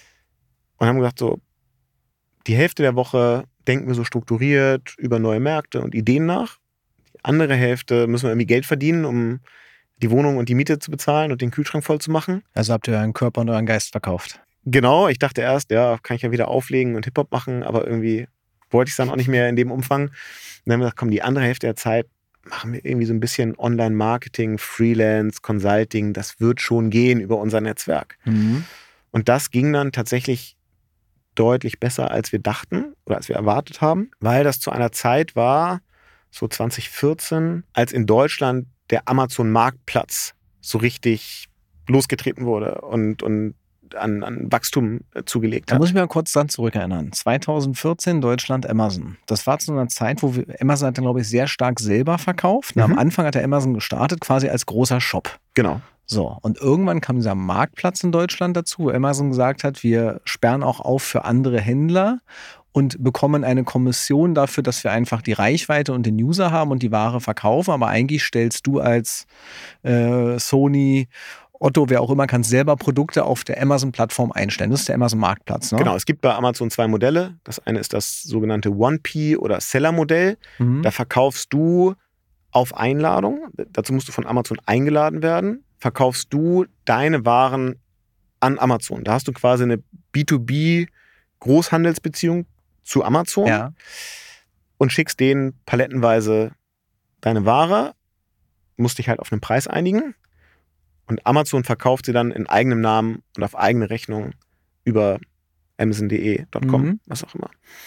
S2: Und haben gesagt, so, die Hälfte der Woche denken wir so strukturiert über neue Märkte und Ideen nach. Die andere Hälfte müssen wir irgendwie Geld verdienen, um die Wohnung und die Miete zu bezahlen und den Kühlschrank voll zu machen.
S1: Also habt ihr euren Körper und euren Geist verkauft?
S2: Genau, ich dachte erst, ja, kann ich ja wieder auflegen und Hip-Hop machen, aber irgendwie wollte ich es dann auch nicht mehr in dem Umfang. Und dann haben wir gesagt, komm, die andere Hälfte der Zeit machen wir irgendwie so ein bisschen Online-Marketing, Freelance, Consulting, das wird schon gehen über unser Netzwerk.
S1: Mhm.
S2: Und das ging dann tatsächlich deutlich besser, als wir dachten oder als wir erwartet haben, weil das zu einer Zeit war, so zwanzig vierzehn, als in Deutschland der Amazon-Marktplatz so richtig losgetreten wurde und, und An, an Wachstum äh, zugelegt hat.
S1: Da muss ich mir mal kurz dann zurückerinnern. zwanzig vierzehn Deutschland Amazon. Das war zu einer Zeit, wo wir, Amazon hat dann, glaube ich, sehr stark selber verkauft. Mhm. Am Anfang hat der Amazon gestartet, quasi als großer Shop.
S2: Genau.
S1: So, und irgendwann kam dieser Marktplatz in Deutschland dazu, wo Amazon gesagt hat, wir sperren auch auf für andere Händler und bekommen eine Kommission dafür, dass wir einfach die Reichweite und den User haben und die Ware verkaufen. Aber eigentlich stellst du als äh, Sony, Otto, wer auch immer, kann selber Produkte auf der Amazon-Plattform einstellen. Das ist der Amazon-Marktplatz, ne?
S2: Genau, es gibt bei Amazon zwei Modelle. Das eine ist das sogenannte one P oder Seller-Modell. Mhm. Da verkaufst du auf Einladung, dazu musst du von Amazon eingeladen werden, verkaufst du deine Waren an Amazon. Da hast du quasi eine B zwei B Großhandelsbeziehung zu Amazon,
S1: ja,
S2: und schickst denen palettenweise deine Ware, musst dich halt auf einen Preis einigen. Und Amazon verkauft sie dann in eigenem Namen und auf eigene Rechnung über amazon punkt de, .com, mhm. was auch immer.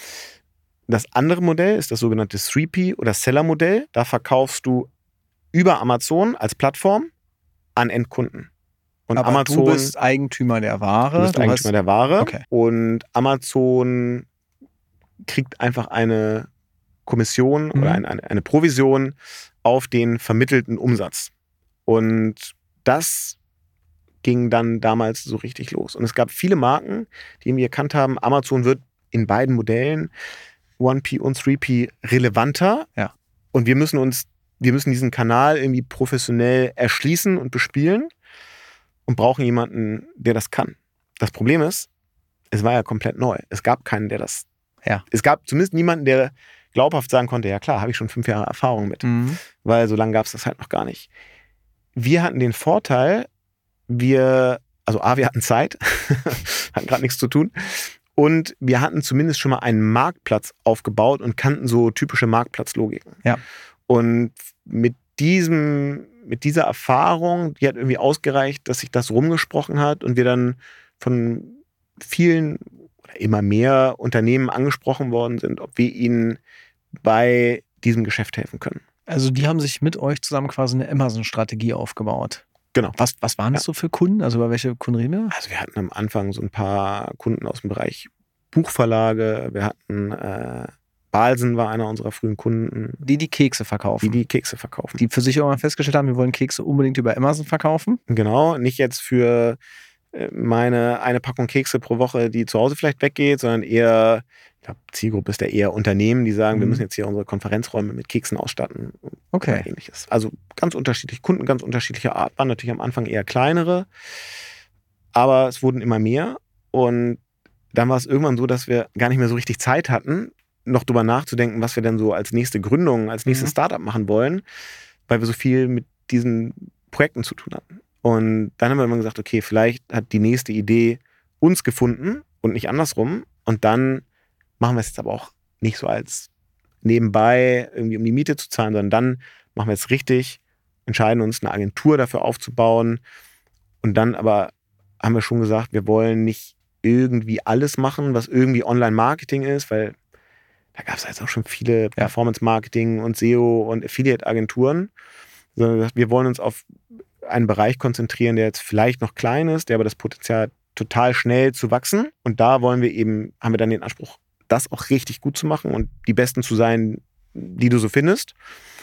S2: Das andere Modell ist das sogenannte three P oder Seller-Modell. Da verkaufst du über Amazon als Plattform an Endkunden. Und
S1: aber
S2: Amazon,
S1: du bist Eigentümer der Ware.
S2: Du bist
S1: du
S2: Eigentümer
S1: hast,
S2: der Ware.
S1: Okay.
S2: Und Amazon kriegt einfach eine Kommission mhm. oder eine, eine, eine Provision auf den vermittelten Umsatz. Und das ging dann damals so richtig los. Und es gab viele Marken, die wir erkannt haben, Amazon wird in beiden Modellen, one P und three P, relevanter.
S1: Ja.
S2: Und wir müssen uns, wir müssen diesen Kanal irgendwie professionell erschließen und bespielen und brauchen jemanden, der das kann. Das Problem ist, es war ja komplett neu. Es gab keinen, der das...
S1: Ja.
S2: Es gab zumindest niemanden, der glaubhaft sagen konnte, ja klar, habe ich schon fünf Jahre Erfahrung mit.
S1: Mhm.
S2: Weil so lange gab es das halt noch gar nicht. Wir hatten den Vorteil, wir, also A, wir hatten Zeit, hatten gerade nichts zu tun, und wir hatten zumindest schon mal einen Marktplatz aufgebaut und kannten so typische Marktplatzlogiken.
S1: Ja.
S2: Und mit diesem, mit dieser Erfahrung, die hat irgendwie ausgereicht, dass sich das rumgesprochen hat und wir dann von vielen oder immer mehr Unternehmen angesprochen worden sind, ob wir ihnen bei diesem Geschäft helfen können.
S1: Also die haben sich mit euch zusammen quasi eine Amazon-Strategie aufgebaut.
S2: Genau.
S1: Was, was waren das ja. so für Kunden? Also über welche Kunden reden wir?
S2: Also wir hatten am Anfang so ein paar Kunden aus dem Bereich Buchverlage. Wir hatten, äh, Balsen war einer unserer frühen Kunden.
S1: Die die Kekse verkaufen.
S2: Die die Kekse verkaufen.
S1: Die für sich irgendwann festgestellt haben, wir wollen Kekse unbedingt über Amazon verkaufen.
S2: Genau, nicht jetzt für meine eine Packung Kekse pro Woche, die zu Hause vielleicht weggeht, sondern eher, ich glaube, Zielgruppe ist ja eher Unternehmen, die sagen, mhm. wir müssen jetzt hier unsere Konferenzräume mit Keksen ausstatten.
S1: Okay.
S2: Oder ähnliches. Also ganz unterschiedlich, Kunden ganz unterschiedlicher Art, waren natürlich am Anfang eher kleinere, aber es wurden immer mehr und dann war es irgendwann so, dass wir gar nicht mehr so richtig Zeit hatten, noch drüber nachzudenken, was wir denn so als nächste Gründung, als nächstes mhm. Startup machen wollen, weil wir so viel mit diesen Projekten zu tun hatten. Und dann haben wir immer gesagt, okay, vielleicht hat die nächste Idee uns gefunden und nicht andersrum. Und dann machen wir es jetzt aber auch nicht so als nebenbei irgendwie um die Miete zu zahlen, sondern dann machen wir es richtig, entscheiden uns, eine Agentur dafür aufzubauen. Und dann aber haben wir schon gesagt, wir wollen nicht irgendwie alles machen, was irgendwie Online-Marketing ist, weil da gab es jetzt auch schon viele Performance-Marketing und S E O und Affiliate-Agenturen, sondern wir wollen uns auf einen Bereich konzentrieren, der jetzt vielleicht noch klein ist, der aber das Potenzial hat, total schnell zu wachsen. Und da wollen wir eben, haben wir dann den Anspruch, das auch richtig gut zu machen und die Besten zu sein, die du so findest.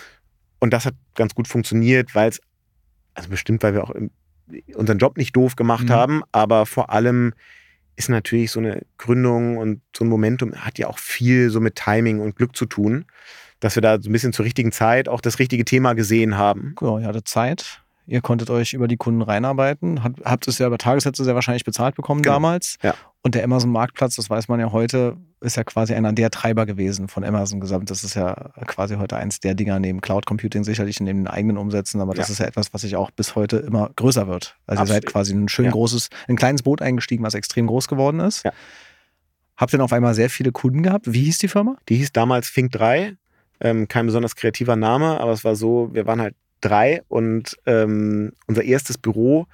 S2: Und das hat ganz gut funktioniert, weil es, also bestimmt, weil wir auch unseren Job nicht doof gemacht mhm. haben, aber vor allem ist natürlich so eine Gründung und so ein Momentum hat ja auch viel so mit Timing und Glück zu tun, dass wir da so ein bisschen zur richtigen Zeit auch das richtige Thema gesehen haben.
S1: Genau, ihr hattet Zeit. Ihr konntet euch über die Kunden reinarbeiten. Habt, habt es ja über Tagessätze sehr wahrscheinlich bezahlt bekommen genau. damals.
S2: Ja.
S1: Und der Amazon-Marktplatz, das weiß man ja heute, ist ja quasi einer der Treiber gewesen von Amazon gesamt. Das ist ja quasi heute eins der Dinger neben Cloud Computing, sicherlich neben den eigenen Umsätzen. Aber das ja. ist ja etwas, was sich auch bis heute immer größer wird. Also Absolut. Ihr seid quasi ein schön ja. großes, ein kleines Boot eingestiegen, was extrem groß geworden ist. Ja. Habt ihr dann auf einmal sehr viele Kunden gehabt? Wie hieß die Firma?
S2: Die hieß damals Fink drei. Ähm, kein besonders kreativer Name, aber es war so, wir waren halt drei und ähm, unser erstes Büro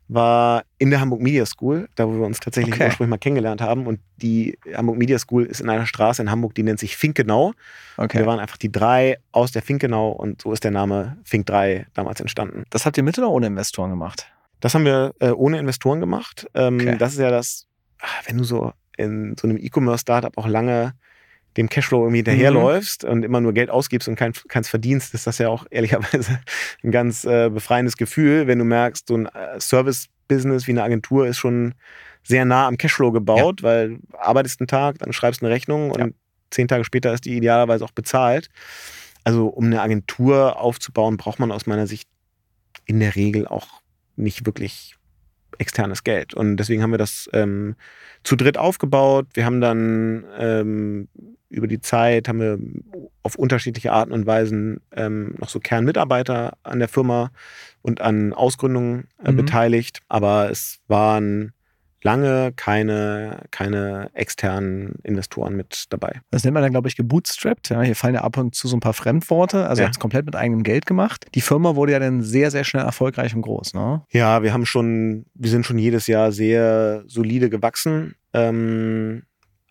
S2: war in der Hamburg Media School, da wo wir uns tatsächlich okay. ursprünglich mal kennengelernt haben. Und die Hamburg Media School ist in einer Straße in Hamburg, die nennt sich Finkenau. Okay. Wir waren einfach die drei aus der Finkenau und so ist der Name Fink drei damals entstanden.
S1: Das habt ihr mit oder ohne Investoren gemacht?
S2: Das haben wir äh, ohne Investoren gemacht. Ähm, okay. Das ist ja das, wenn du so in so einem E-Commerce-Startup auch lange dem Cashflow irgendwie hinterherläufst mhm. und immer nur Geld ausgibst und kein, keins verdienst, ist das ja auch ehrlicherweise ein ganz äh, befreiendes Gefühl, wenn du merkst, so ein äh, Service-Business wie eine Agentur ist schon sehr nah am Cashflow gebaut, ja. weil du arbeitest einen Tag, dann schreibst eine Rechnung und ja. zehn Tage später ist die idealerweise auch bezahlt. Also um eine Agentur aufzubauen, braucht man aus meiner Sicht in der Regel auch nicht wirklich externes Geld. Und deswegen haben wir das ähm, zu dritt aufgebaut. Wir haben dann ähm, über die Zeit haben wir auf unterschiedliche Arten und Weisen ähm, noch so Kernmitarbeiter an der Firma und an Ausgründungen äh, mhm. beteiligt. Aber es waren lange keine, keine externen Investoren mit dabei.
S1: Das nennt man dann, glaube ich, gebootstrapped. Ja, hier fallen ja ab und zu so ein paar Fremdworte. Also ja. ihr habt es komplett mit eigenem Geld gemacht. Die Firma wurde ja dann sehr, sehr schnell erfolgreich und groß, ne?
S2: Ja, wir haben schon, wir sind schon jedes Jahr sehr solide gewachsen. Ähm,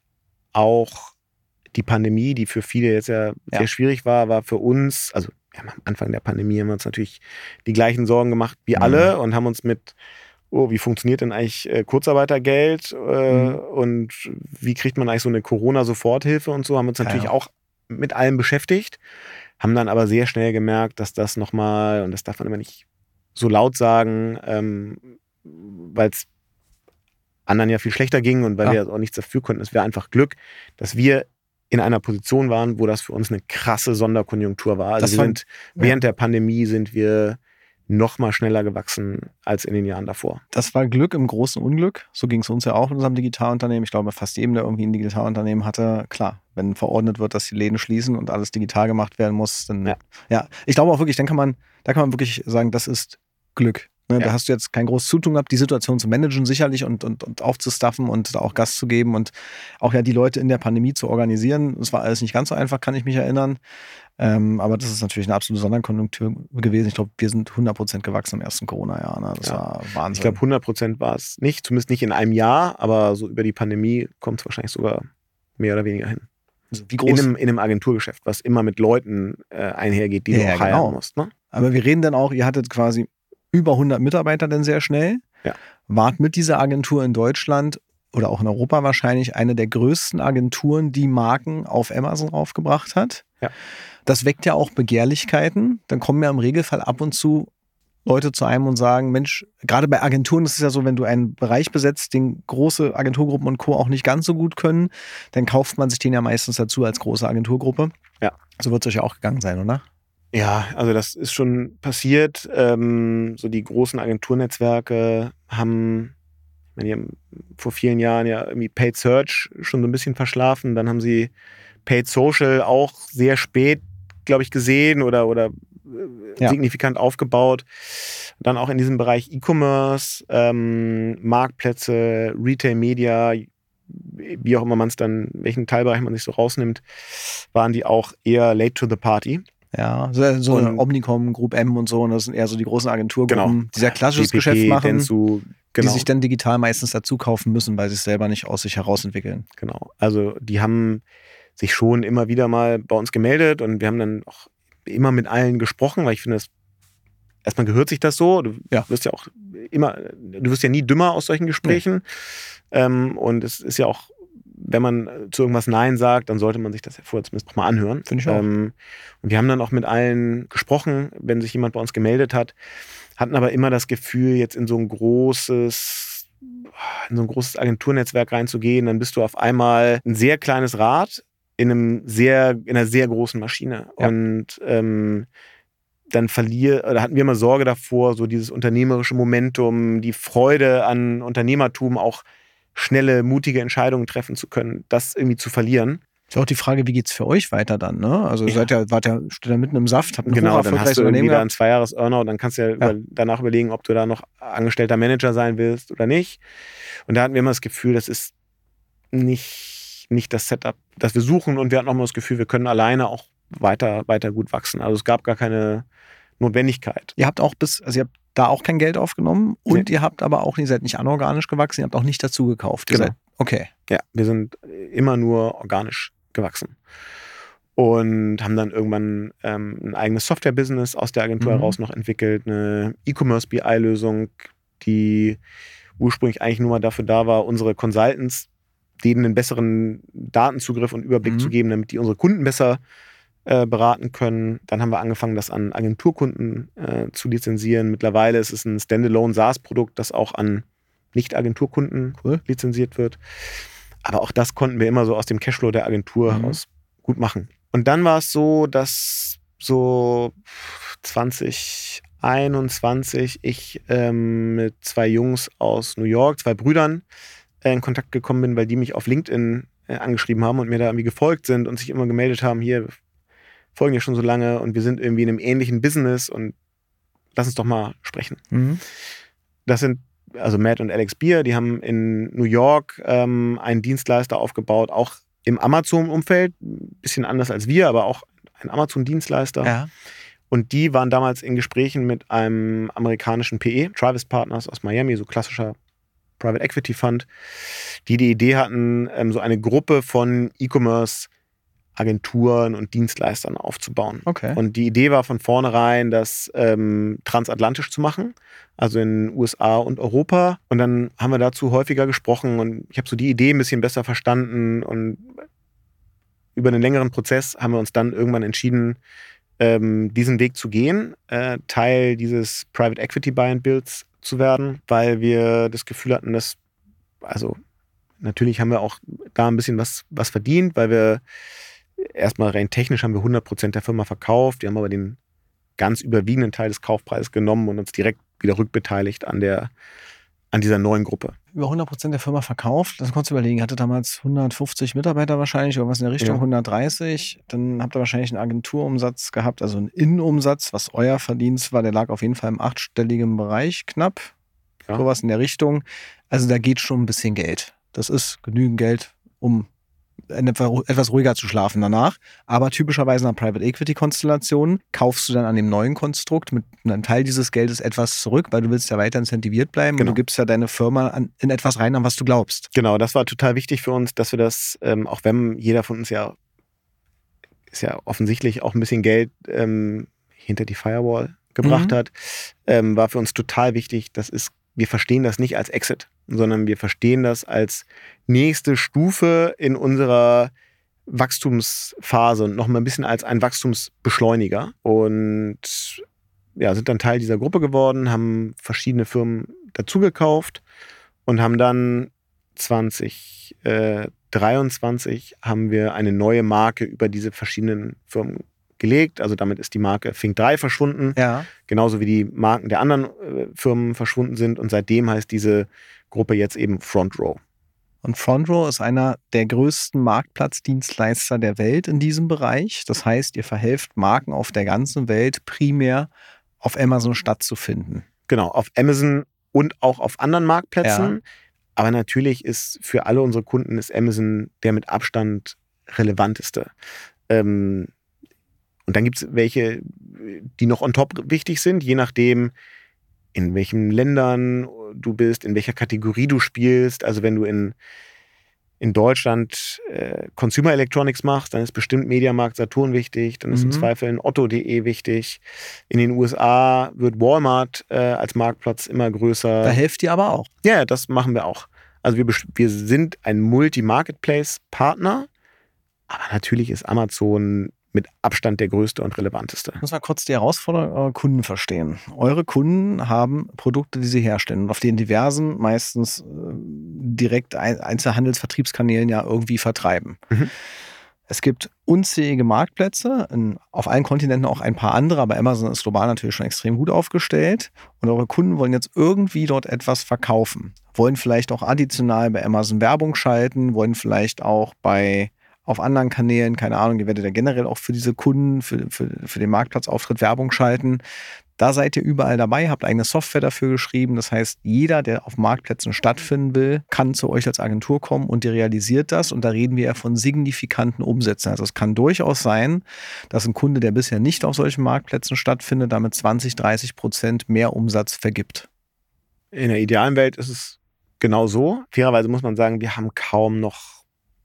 S2: auch die Pandemie, die für viele jetzt ja, ja sehr schwierig war, war für uns, also ja, am Anfang der Pandemie haben wir uns natürlich die gleichen Sorgen gemacht wie mhm. alle und haben uns mit oh, wie funktioniert denn eigentlich äh, Kurzarbeitergeld äh, mhm. und wie kriegt man eigentlich so eine Corona-Soforthilfe und so, haben uns natürlich ja, ja. auch mit allem beschäftigt, haben dann aber sehr schnell gemerkt, dass das nochmal, und das darf man immer nicht so laut sagen, ähm, weil es anderen ja viel schlechter ging und weil ja. wir auch nichts dafür konnten. Es wäre einfach Glück, dass wir in einer Position waren, wo das für uns eine krasse Sonderkonjunktur war. Also wir sind, ja. während der Pandemie sind wir noch mal schneller gewachsen als in den Jahren davor.
S1: Das war Glück im großen Unglück. So ging es uns ja auch in unserem Digitalunternehmen. Ich glaube, fast jedem, der irgendwie ein Digitalunternehmen hatte, klar, wenn verordnet wird, dass die Läden schließen und alles digital gemacht werden muss, dann ja, ja ich glaube auch wirklich, dann kann man, da kann man wirklich sagen, das ist Glück. Ne? Ja. Da hast du jetzt kein großes Zutun gehabt, die Situation zu managen sicherlich und, und, und aufzustaffen und da auch Gas zu geben und auch ja die Leute in der Pandemie zu organisieren. Das war alles nicht ganz so einfach, kann ich mich erinnern. Ähm, aber das ist natürlich eine absolute Sonderkonjunktur gewesen. Ich glaube, wir sind hundert Prozent gewachsen im ersten Corona-Jahr. Ne? Das ja. war Wahnsinn.
S2: Ich glaube, hundert Prozent war es nicht, zumindest nicht in einem Jahr, aber so über die Pandemie kommt es wahrscheinlich sogar mehr oder weniger hin.
S1: Also wie groß?
S2: In einem, in einem Agenturgeschäft, was immer mit Leuten äh, einhergeht, die ja, du auch
S1: genau.
S2: heiern musst. Ne?
S1: Aber wir reden dann auch, ihr hattet quasi über hundert Mitarbeiter dann sehr schnell.
S2: Ja.
S1: Wart mit dieser Agentur in Deutschland oder auch in Europa wahrscheinlich eine der größten Agenturen, die Marken auf Amazon raufgebracht hat.
S2: Ja.
S1: Das weckt ja auch Begehrlichkeiten. Dann kommen ja im Regelfall ab und zu Leute zu einem und sagen, Mensch, gerade bei Agenturen ist es ja so, wenn du einen Bereich besetzt, den große Agenturgruppen und Co. auch nicht ganz so gut können, dann kauft man sich den ja meistens dazu als große Agenturgruppe.
S2: Ja.
S1: So wird es euch ja auch gegangen sein, oder?
S2: Ja, also das ist schon passiert. Ähm, so die großen Agenturnetzwerke haben Ich meine, die haben vor vielen Jahren ja irgendwie Paid Search schon so ein bisschen verschlafen. Dann haben sie Paid Social auch sehr spät, glaube ich, gesehen oder, oder ja. signifikant aufgebaut. Dann auch in diesem Bereich E-Commerce, ähm, Marktplätze, Retail Media, wie auch immer man es dann, welchen Teilbereich man sich so rausnimmt, waren die auch eher late to the party.
S1: Ja, so, so eine Omnicom, Group M und so, und das sind eher so die großen Agenturgruppen,
S2: genau.
S1: die sehr klassisches
S2: G P P,
S1: Geschäft machen,
S2: Dentsu, genau.
S1: die sich dann digital meistens dazu kaufen müssen, weil sie es selber nicht aus sich heraus entwickeln.
S2: Genau, also die haben sich schon immer wieder mal bei uns gemeldet und wir haben dann auch immer mit allen gesprochen, weil ich finde, das erstmal gehört sich das so. Du ja. wirst ja auch immer, du wirst ja nie dümmer aus solchen Gesprächen. Ja. Ähm, und es ist ja auch, wenn man zu irgendwas Nein sagt, dann sollte man sich das ja vorher zumindest mal anhören.
S1: Finde ich auch.
S2: Ähm, und wir haben dann auch mit allen gesprochen, wenn sich jemand bei uns gemeldet hat, hatten aber immer das Gefühl, jetzt in so ein großes, in so ein großes Agenturnetzwerk reinzugehen, dann bist du auf einmal ein sehr kleines Rad in einem sehr, in einer sehr großen Maschine. Ja. Und ähm, dann verlier, oder hatten wir immer Sorge davor, so dieses unternehmerische Momentum, die Freude an Unternehmertum, auch schnelle, mutige Entscheidungen treffen zu können, das irgendwie zu verlieren.
S1: Ist auch die Frage, wie geht's für euch weiter dann, ne? Also ja. seid ihr, wart ja, steht da mitten im Saft, habt ein
S2: genau, dann hast du irgendwie da ein Zweijahres Earnout, dann kannst du ja, ja. Über, danach überlegen, ob du da noch angestellter Manager sein willst oder nicht. Und da hatten wir immer das Gefühl, das ist nicht, nicht das Setup, das wir suchen, und wir hatten auch immer das Gefühl, wir können alleine auch weiter, weiter gut wachsen. Also es gab gar keine Notwendigkeit.
S1: Ihr habt auch bis, also ihr habt da auch kein Geld aufgenommen und nee. ihr habt aber auch, ihr seid nicht anorganisch gewachsen, ihr habt auch nicht dazu gekauft. Ihr
S2: genau.
S1: seid, okay.
S2: Ja, wir sind immer nur organisch gewachsen. Und haben dann irgendwann ähm, ein eigenes Software-Business aus der Agentur mhm. heraus noch entwickelt, eine E-Commerce-B I-Lösung, die ursprünglich eigentlich nur mal dafür da war, unsere Consultants, denen einen besseren Datenzugriff und Überblick mhm. zu geben, damit die unsere Kunden besser äh, beraten können. Dann haben wir angefangen, das an Agenturkunden äh, zu lizenzieren. Mittlerweile ist es ein Standalone SaaS-Produkt, das auch an Nicht-Agenturkunden cool. lizenziert wird. Aber auch das konnten wir immer so aus dem Cashflow der Agentur mhm. heraus gut machen. Und dann war es so, dass so zwanzig einundzwanzig ich ähm, mit zwei Jungs aus New York, zwei Brüdern, äh, in Kontakt gekommen bin, weil die mich auf LinkedIn äh, angeschrieben haben und mir da irgendwie gefolgt sind und sich immer gemeldet haben, hier, wir folgen ja schon so lange und wir sind irgendwie in einem ähnlichen Business und lass uns doch mal sprechen. Mhm. Das sind also Matt und Alex Beer, die haben in New York ähm, einen Dienstleister aufgebaut, auch im Amazon-Umfeld, ein bisschen anders als wir, aber auch ein Amazon-Dienstleister.
S1: Ja.
S2: Und die waren damals in Gesprächen mit einem amerikanischen P E, Travis Partners aus Miami, so klassischer Private Equity Fund, die die Idee hatten, ähm, so eine Gruppe von E-Commerce Agenturen und Dienstleistern aufzubauen.
S1: Okay.
S2: Und die Idee war von vornherein, das ähm, transatlantisch zu machen, also in den U S A und Europa. Und dann haben wir dazu häufiger gesprochen und ich habe so die Idee ein bisschen besser verstanden und über einen längeren Prozess haben wir uns dann irgendwann entschieden, ähm, diesen Weg zu gehen, äh, Teil dieses Private Equity Buy and Builds zu werden, weil wir das Gefühl hatten, dass, also natürlich haben wir auch da ein bisschen was, was verdient, weil wir erstmal rein technisch haben wir hundert Prozent der Firma verkauft. Wir haben aber den ganz überwiegenden Teil des Kaufpreises genommen und uns direkt wieder rückbeteiligt an, der, an dieser neuen Gruppe.
S1: Über hundert Prozent der Firma verkauft. Das konntest du überlegen. Ihr hattet damals hundertfünfzig Mitarbeiter wahrscheinlich oder was in der Richtung, ja. hundertdreißig. Dann habt ihr wahrscheinlich einen Agenturumsatz gehabt, also einen Innenumsatz, was euer Verdienst war. Der lag auf jeden Fall im achtstelligen Bereich knapp. Ja. Sowas in der Richtung. Also da geht schon ein bisschen Geld. Das ist genügend Geld, um etwas ruhiger zu schlafen danach. Aber typischerweise in einer Private Equity Konstellation kaufst du dann an dem neuen Konstrukt mit einem Teil dieses Geldes etwas zurück, weil du willst ja weiter incentiviert bleiben genau. und du gibst ja deine Firma an, in etwas rein, an was du glaubst.
S2: Genau, das war total wichtig für uns, dass wir das, ähm, auch wenn jeder von uns ja ist ja offensichtlich auch ein bisschen Geld ähm, hinter die Firewall gebracht mhm. hat, ähm, war für uns total wichtig, das ist, wir verstehen das nicht als Exit, sondern wir verstehen das als nächste Stufe in unserer Wachstumsphase und nochmal ein bisschen als ein Wachstumsbeschleuniger. Und ja, sind dann Teil dieser Gruppe geworden, haben verschiedene Firmen dazugekauft und haben dann zwanzig dreiundzwanzig haben wir eine neue Marke über diese verschiedenen Firmen gelegt. Also damit ist die Marke Think drei verschwunden.
S1: Ja.
S2: Genauso wie die Marken der anderen äh, Firmen verschwunden sind. Und seitdem heißt diese Gruppe jetzt eben Front Row.
S1: Und Front Row ist einer der größten Marktplatzdienstleister der Welt in diesem Bereich. Das heißt, ihr verhelft Marken auf der ganzen Welt primär auf Amazon stattzufinden.
S2: Genau, auf Amazon und auch auf anderen Marktplätzen.
S1: Ja.
S2: Aber natürlich ist für alle unsere Kunden ist Amazon der mit Abstand relevanteste. Ähm, und dann gibt es welche, die noch on top wichtig sind, je nachdem, in welchen Ländern du bist, in welcher Kategorie du spielst. Also wenn du in, in Deutschland äh, Consumer Electronics machst, dann ist bestimmt Mediamarkt Saturn wichtig, dann ist
S1: Mhm.
S2: im Zweifel ein Otto punkt de wichtig. In den U S A wird Walmart äh, als Marktplatz immer größer.
S1: Da helft ihr aber auch.
S2: Ja, das machen wir auch. Also wir, wir sind ein Multi-Marketplace-Partner, aber natürlich ist Amazon mit Abstand der größte und relevanteste.
S1: Ich muss mal kurz die Herausforderung eurer Kunden verstehen. Eure Kunden haben Produkte, die sie herstellen und auf den diversen, meistens äh, direkt Einzelhandelsvertriebskanälen ja irgendwie vertreiben.
S2: Mhm.
S1: Es gibt unzählige Marktplätze, in, auf allen Kontinenten auch ein paar andere, aber Amazon ist global natürlich schon extrem gut aufgestellt. Und eure Kunden wollen jetzt irgendwie dort etwas verkaufen. Wollen vielleicht auch additional bei Amazon Werbung schalten, wollen vielleicht auch bei auf anderen Kanälen, keine Ahnung, ihr werdet ja generell auch für diese Kunden, für, für, für den Marktplatzauftritt Werbung schalten. Da seid ihr überall dabei, habt eigene Software dafür geschrieben. Das heißt, jeder, der auf Marktplätzen stattfinden will, kann zu euch als Agentur kommen und ihr realisiert das. Und da reden wir ja von signifikanten Umsätzen. Also es kann durchaus sein, dass ein Kunde, der bisher nicht auf solchen Marktplätzen stattfindet, damit zwanzig, dreißig Prozent mehr Umsatz vergibt.
S2: In der idealen Welt ist es genau so. Fairerweise muss man sagen, wir haben kaum noch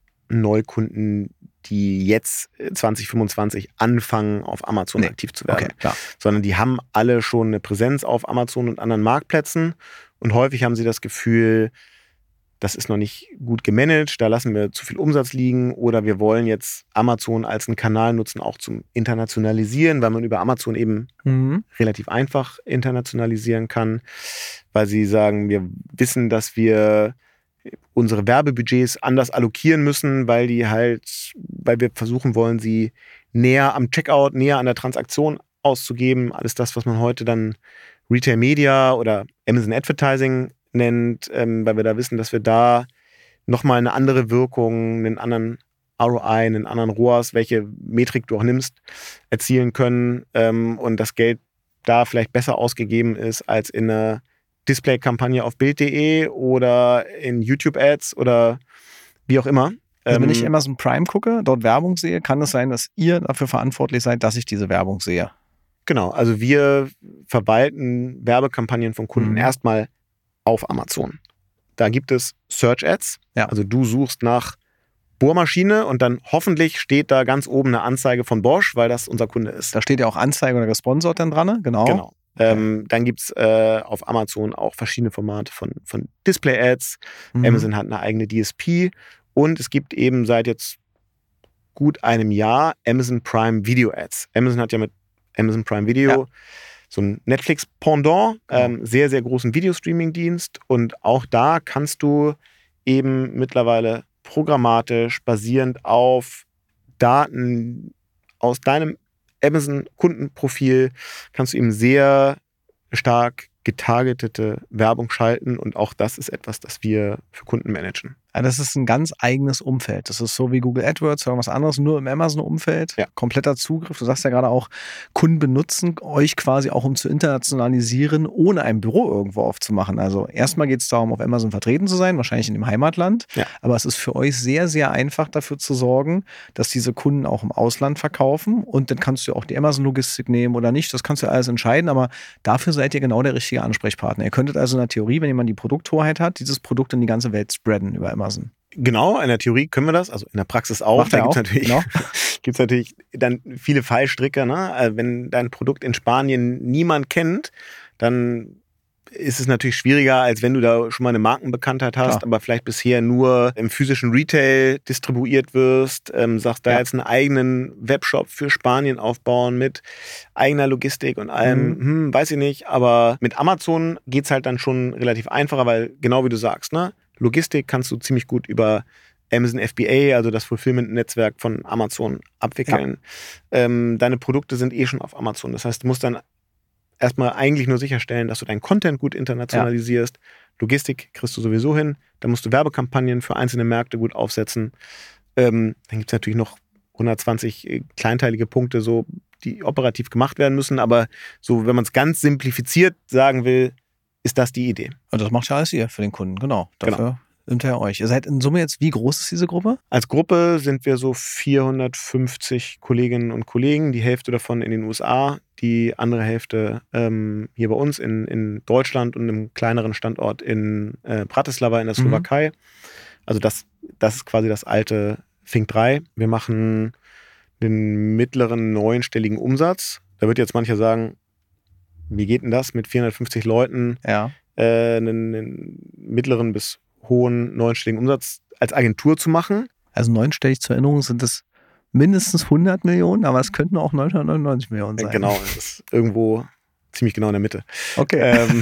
S2: Neukunden, die jetzt zwanzig fünfundzwanzig anfangen, auf Amazon
S1: Nee.
S2: aktiv zu werden.
S1: Okay, klar.
S2: Sondern die haben alle schon eine Präsenz auf Amazon und anderen Marktplätzen. Und häufig haben sie das Gefühl, das ist noch nicht gut gemanagt, da lassen wir zu viel Umsatz liegen oder wir wollen jetzt Amazon als einen Kanal nutzen, auch zum Internationalisieren, weil man über Amazon eben
S1: Mhm.
S2: relativ einfach internationalisieren kann, weil sie sagen, wir wissen, dass wir unsere Werbebudgets anders allokieren müssen, weil die halt, weil wir versuchen wollen, sie näher am Checkout, näher an der Transaktion auszugeben. Alles das, was man heute dann Retail Media oder Amazon Advertising nennt, ähm, weil wir da wissen, dass wir da nochmal eine andere Wirkung, einen anderen R O I, einen anderen R O A S, welche Metrik du auch nimmst, erzielen können ähm, und das Geld da vielleicht besser ausgegeben ist als in einer Display-Kampagne auf Bild punkt de oder in YouTube-Ads oder wie auch immer.
S1: Also wenn
S2: Ähm,
S1: ich Amazon Prime gucke, dort Werbung sehe, kann es sein, dass ihr dafür verantwortlich seid, dass ich diese Werbung sehe.
S2: Genau, also wir verwalten Werbekampagnen von Kunden
S1: Mhm.
S2: erstmal auf Amazon. Da gibt es Search Ads,
S1: Ja.
S2: also du suchst nach Bohrmaschine und dann hoffentlich steht da ganz oben eine Anzeige von Bosch, weil das unser Kunde ist.
S1: Da steht ja auch Anzeige oder gesponsert dann dran, ne? Genau.
S2: Genau. Ähm, dann gibt es äh, auf Amazon auch verschiedene Formate von, von Display-Ads.
S1: Mhm.
S2: Amazon hat eine eigene D S P und es gibt eben seit jetzt gut einem Jahr Amazon Prime Video Ads. Amazon hat ja mit Amazon Prime Video
S1: Ja.
S2: so ein Netflix-Pendant,
S1: Genau.
S2: ähm, sehr, sehr großen Videostreaming-Dienst und auch da kannst du eben mittlerweile programmatisch basierend auf Daten aus deinem Amazon-Kundenprofil kannst du eben sehr stark getargetete Werbung schalten und auch das ist etwas, das wir für Kunden managen.
S1: Ja, das ist ein ganz eigenes Umfeld. Das ist so wie Google AdWords oder irgendwas anderes, nur im Amazon-Umfeld.
S2: Ja.
S1: Kompletter Zugriff. Du sagst ja gerade auch, Kunden benutzen euch quasi auch, um zu internationalisieren, ohne ein Büro irgendwo aufzumachen. Also erstmal geht es darum, auf Amazon vertreten zu sein, wahrscheinlich in dem Heimatland.
S2: Ja.
S1: Aber es ist für euch sehr, sehr einfach dafür zu sorgen, dass diese Kunden auch im Ausland verkaufen. Und dann kannst du auch die Amazon-Logistik nehmen oder nicht. Das kannst du alles entscheiden. Aber dafür seid ihr genau der richtige Ansprechpartner. Ihr könntet also in der Theorie, wenn jemand die Produkthoheit hat, dieses Produkt in die ganze Welt spreaden über Amazon.
S2: Genau, in der Theorie können wir das, also in der Praxis auch.
S1: Macht er
S2: Da gibt es
S1: auch,
S2: natürlich,
S1: genau.
S2: gibt's natürlich dann viele Fallstricke. Ne? Also wenn dein Produkt in Spanien niemand kennt, dann ist es natürlich schwieriger, als wenn du da schon mal eine Markenbekanntheit hast,
S1: Klar.
S2: aber vielleicht bisher nur im physischen Retail distribuiert wirst, ähm, sagst da
S1: Ja.
S2: jetzt einen eigenen Webshop für Spanien aufbauen mit eigener Logistik und allem,
S1: Mhm.
S2: hm, weiß ich nicht, aber mit Amazon geht's halt dann schon relativ einfacher, weil genau wie du sagst, ne, Logistik kannst du ziemlich gut über Amazon F B A, also das Fulfillment-Netzwerk von Amazon, abwickeln. Ähm, deine Produkte sind eh schon auf Amazon. Das heißt, du musst dann erstmal eigentlich nur sicherstellen, dass du deinen Content gut internationalisierst. Ja. Logistik kriegst du sowieso hin. Da musst du Werbekampagnen für einzelne Märkte gut aufsetzen. Ähm, dann gibt es natürlich noch hundertzwanzig kleinteilige Punkte, so, die operativ gemacht werden müssen. Aber so, wenn man es ganz simplifiziert sagen will, ist das die Idee.
S1: Und das macht ja alles ihr für den Kunden, genau. Dafür
S2: genau.
S1: Sind ja euch. Ihr seid in Summe jetzt, wie groß ist diese Gruppe?
S2: Als Gruppe sind wir so vierhundertfünfzig Kolleginnen und Kollegen. Die Hälfte davon in den U S A, die andere Hälfte ähm, hier bei uns in, in Deutschland und einem kleineren Standort in äh, Bratislava in der Slowakei. Mhm. Also das, das ist quasi das alte Think drei. Wir machen den mittleren neunstelligen Umsatz. Da wird jetzt mancher sagen, wie geht denn das mit vierhundertfünfzig Leuten,
S1: ja.
S2: äh, einen, einen mittleren bis hohen neunstelligen Umsatz als Agentur zu machen?
S1: Also neunstellig zur Erinnerung sind es mindestens hundert Millionen, aber es könnten auch neunhundertneunundneunzig Millionen sein.
S2: Genau, das ist irgendwo ziemlich genau in der Mitte.
S1: Okay.
S2: Ähm,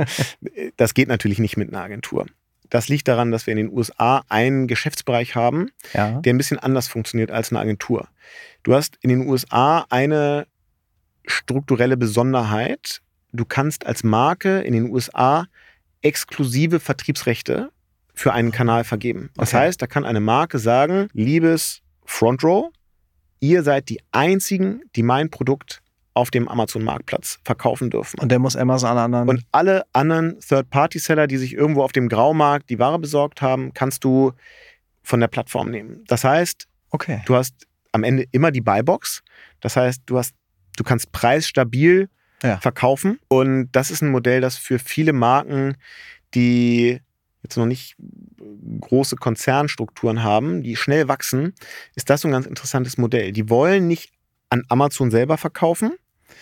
S2: das geht natürlich nicht mit einer Agentur. Das liegt daran, dass wir in den U S A einen Geschäftsbereich haben,
S1: ja.
S2: der ein bisschen anders funktioniert als eine Agentur. Du hast in den U S A eine strukturelle Besonderheit. Du kannst als Marke in den U S A exklusive Vertriebsrechte für einen Kanal vergeben. Das
S1: okay.
S2: heißt, da kann eine Marke sagen, liebes Front Row, ihr seid die einzigen, die mein Produkt auf dem Amazon-Marktplatz verkaufen dürfen.
S1: Und der muss Amazon alle anderen...
S2: Und alle anderen Third-Party-Seller, die sich irgendwo auf dem Graumarkt die Ware besorgt haben, kannst du von der Plattform nehmen. Das heißt,
S1: okay.
S2: du hast am Ende immer die Buybox. Das heißt, du hast, du kannst preisstabil
S1: ja.
S2: verkaufen. Und das ist ein Modell, das für viele Marken, die jetzt noch nicht große Konzernstrukturen haben, die schnell wachsen, ist das so ein ganz interessantes Modell. Die wollen nicht an Amazon selber verkaufen,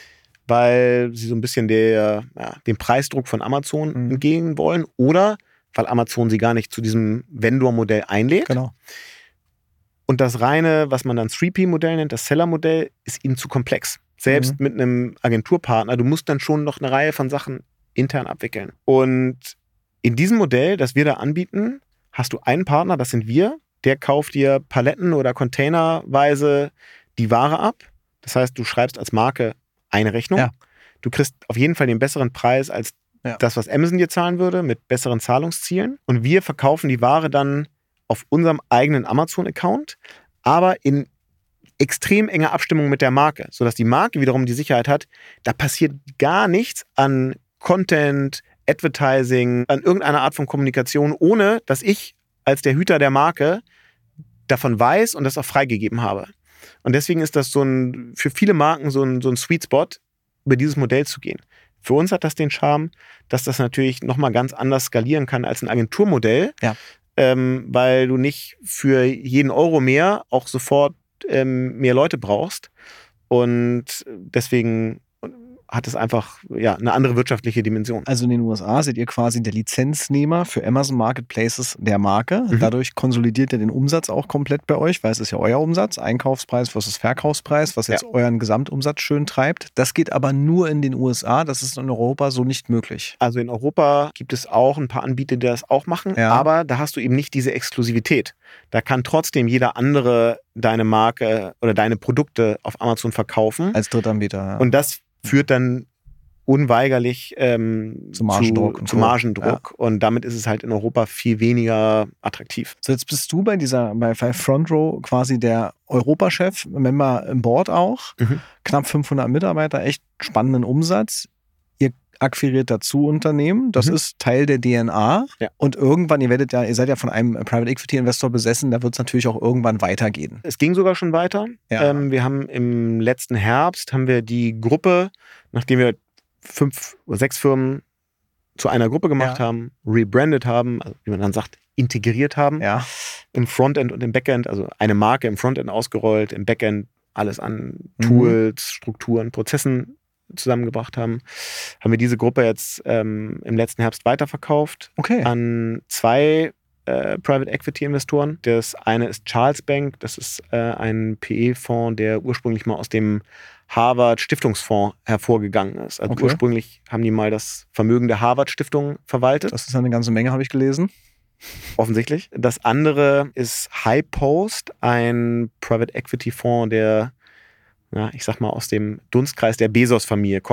S2: weil sie so ein bisschen der, ja, dem Preisdruck von Amazon
S1: mhm.
S2: entgehen wollen oder weil Amazon sie gar nicht zu diesem Vendor-Modell einlädt.
S1: Genau.
S2: Und das reine, was man dann drei P-Modell nennt, das Seller-Modell, ist ihnen zu komplex. Selbst mhm. mit einem Agenturpartner, du musst dann schon noch eine Reihe von Sachen intern abwickeln. Und in diesem Modell, das wir da anbieten, hast du einen Partner, das sind wir, der kauft dir Paletten oder containerweise die Ware ab. Das heißt, du schreibst als Marke eine Rechnung.
S1: Ja.
S2: Du kriegst auf jeden Fall den besseren Preis als ja. das, was Amazon dir zahlen würde, mit besseren Zahlungszielen. Und wir verkaufen die Ware dann auf unserem eigenen Amazon-Account, aber in extrem enger Abstimmung mit der Marke, sodass die Marke wiederum die Sicherheit hat, da passiert gar nichts an Content, Advertising, an irgendeiner Art von Kommunikation, ohne dass ich als der Hüter der Marke davon weiß und das auch freigegeben habe. Und deswegen ist das so ein, für viele Marken so ein, so ein Sweet Spot, über dieses Modell zu gehen. Für uns hat das den Charme, dass das natürlich nochmal ganz anders skalieren kann als ein Agenturmodell,
S1: ja.
S2: ähm, weil du nicht für jeden Euro mehr auch sofort ähm, mehr Leute brauchst. Und deswegen hat es einfach ja, eine andere wirtschaftliche Dimension.
S1: Also in den U S A seid ihr quasi der Lizenznehmer für Amazon Marketplaces der Marke. Mhm. Dadurch konsolidiert ihr den Umsatz auch komplett bei euch, weil es ist ja euer Umsatz, Einkaufspreis versus Verkaufspreis, was jetzt ja. euren Gesamtumsatz schön treibt. Das geht aber nur in den U S A, das ist in Europa so nicht möglich.
S2: Also in Europa gibt es auch ein paar Anbieter, die das auch machen,
S1: ja.
S2: aber da hast du eben nicht diese Exklusivität. Da kann trotzdem jeder andere deine Marke oder deine Produkte auf Amazon verkaufen.
S1: Als Drittanbieter, ja.
S2: Und das führt dann unweigerlich ähm,
S1: zu Margendruck.
S2: Zu, zu Margendruck. Ja. Und damit ist es halt in Europa viel weniger attraktiv.
S1: So, jetzt bist du bei dieser, bei Front Row quasi der Europachef, Member im Board auch. Mhm. Knapp fünfhundert Mitarbeiter, echt spannenden Umsatz. Ihr akquiriert dazu Unternehmen. Das mhm. ist Teil der D N A.
S2: Ja.
S1: Und irgendwann, ihr werdet ja, ihr seid ja von einem Private Equity Investor besessen, da wird es natürlich auch irgendwann weitergehen.
S2: Es ging sogar schon weiter.
S1: Ja.
S2: Ähm, wir haben im letzten Herbst haben wir die Gruppe, nachdem wir fünf oder sechs Firmen zu einer Gruppe gemacht
S1: ja.
S2: haben, rebrandet haben, also wie man dann sagt, integriert haben.
S1: Ja.
S2: Im Frontend und im Backend, also eine Marke im Frontend ausgerollt, im Backend alles an Tools, mhm. Strukturen, Prozessen zusammengebracht haben, haben wir diese Gruppe jetzt ähm, im letzten Herbst weiterverkauft
S1: okay.
S2: an zwei äh, Private Equity Investoren. Das eine ist Charles Bank, das ist äh, ein P E-Fonds, der ursprünglich mal aus dem Harvard Stiftungsfonds hervorgegangen ist. Also
S1: okay.
S2: ursprünglich haben die mal das Vermögen der Harvard Stiftung verwaltet.
S1: Das ist eine ganze Menge, habe ich gelesen.
S2: Offensichtlich. Das andere ist High Post, ein Private Equity Fonds, der, ja, ich sag mal, aus dem Dunstkreis der Bezos-Familie kommt.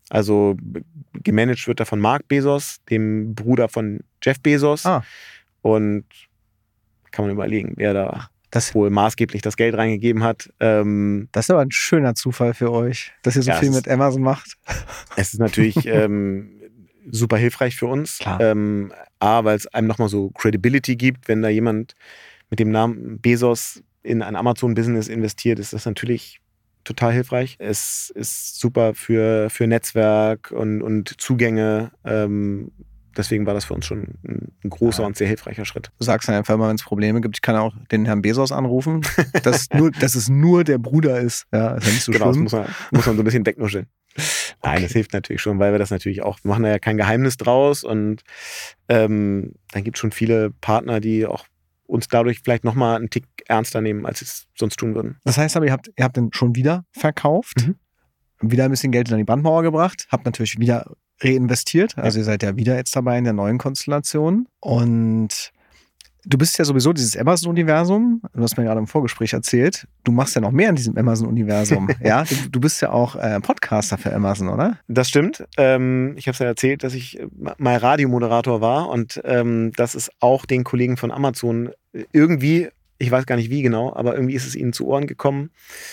S2: Also gemanagt wird da von Mark Bezos, dem Bruder von Jeff Bezos.
S1: Ah.
S2: Und kann man überlegen, wer da
S1: das,
S2: wohl maßgeblich das Geld reingegeben hat. Ähm,
S1: das ist aber ein schöner Zufall für euch, dass ihr so
S2: ja,
S1: viel
S2: es
S1: mit Amazon macht.
S2: Es ist natürlich ähm, super hilfreich für uns.
S1: Klar.
S2: Ähm, A, weil es einem nochmal so Credibility gibt, wenn da jemand mit dem Namen Bezos in ein Amazon-Business investiert, ist das natürlich total hilfreich. Es ist super für, für Netzwerk und, und Zugänge. Ähm, deswegen war das für uns schon ein, ein großer ja. und sehr hilfreicher Schritt.
S1: Du sagst dann einfach immer, wenn es Probleme gibt, ich kann auch den Herrn Bezos anrufen, dass, nur, dass es nur der Bruder ist. Ja, ist ja nicht so
S2: genau,
S1: schlimm.
S2: Das muss man, muss man so ein bisschen wegnuscheln. Nein, okay. Das hilft natürlich schon, weil wir das natürlich auch, wir machen da ja kein Geheimnis draus und ähm, dann gibt es schon viele Partner, die auch uns dadurch vielleicht nochmal einen Tick ernster nehmen, als sie es sonst tun würden.
S1: Das heißt aber, ihr habt, ihr habt den schon wieder verkauft, mhm. wieder ein bisschen Geld in die Brandmauer gebracht, habt natürlich wieder reinvestiert, also ja. ihr seid ja wieder jetzt dabei in der neuen Konstellation und du bist ja sowieso dieses Amazon-Universum, du hast mir gerade im Vorgespräch erzählt, du machst ja noch mehr in diesem Amazon-Universum, ja? Du, du bist ja auch äh, Podcaster für Amazon, oder?
S2: Das stimmt. Ähm, ich habe es ja erzählt, dass ich mal Radiomoderator war und ähm, das ist auch den Kollegen von Amazon irgendwie, ich weiß gar nicht wie genau, aber irgendwie ist es ihnen zu Ohren gekommen,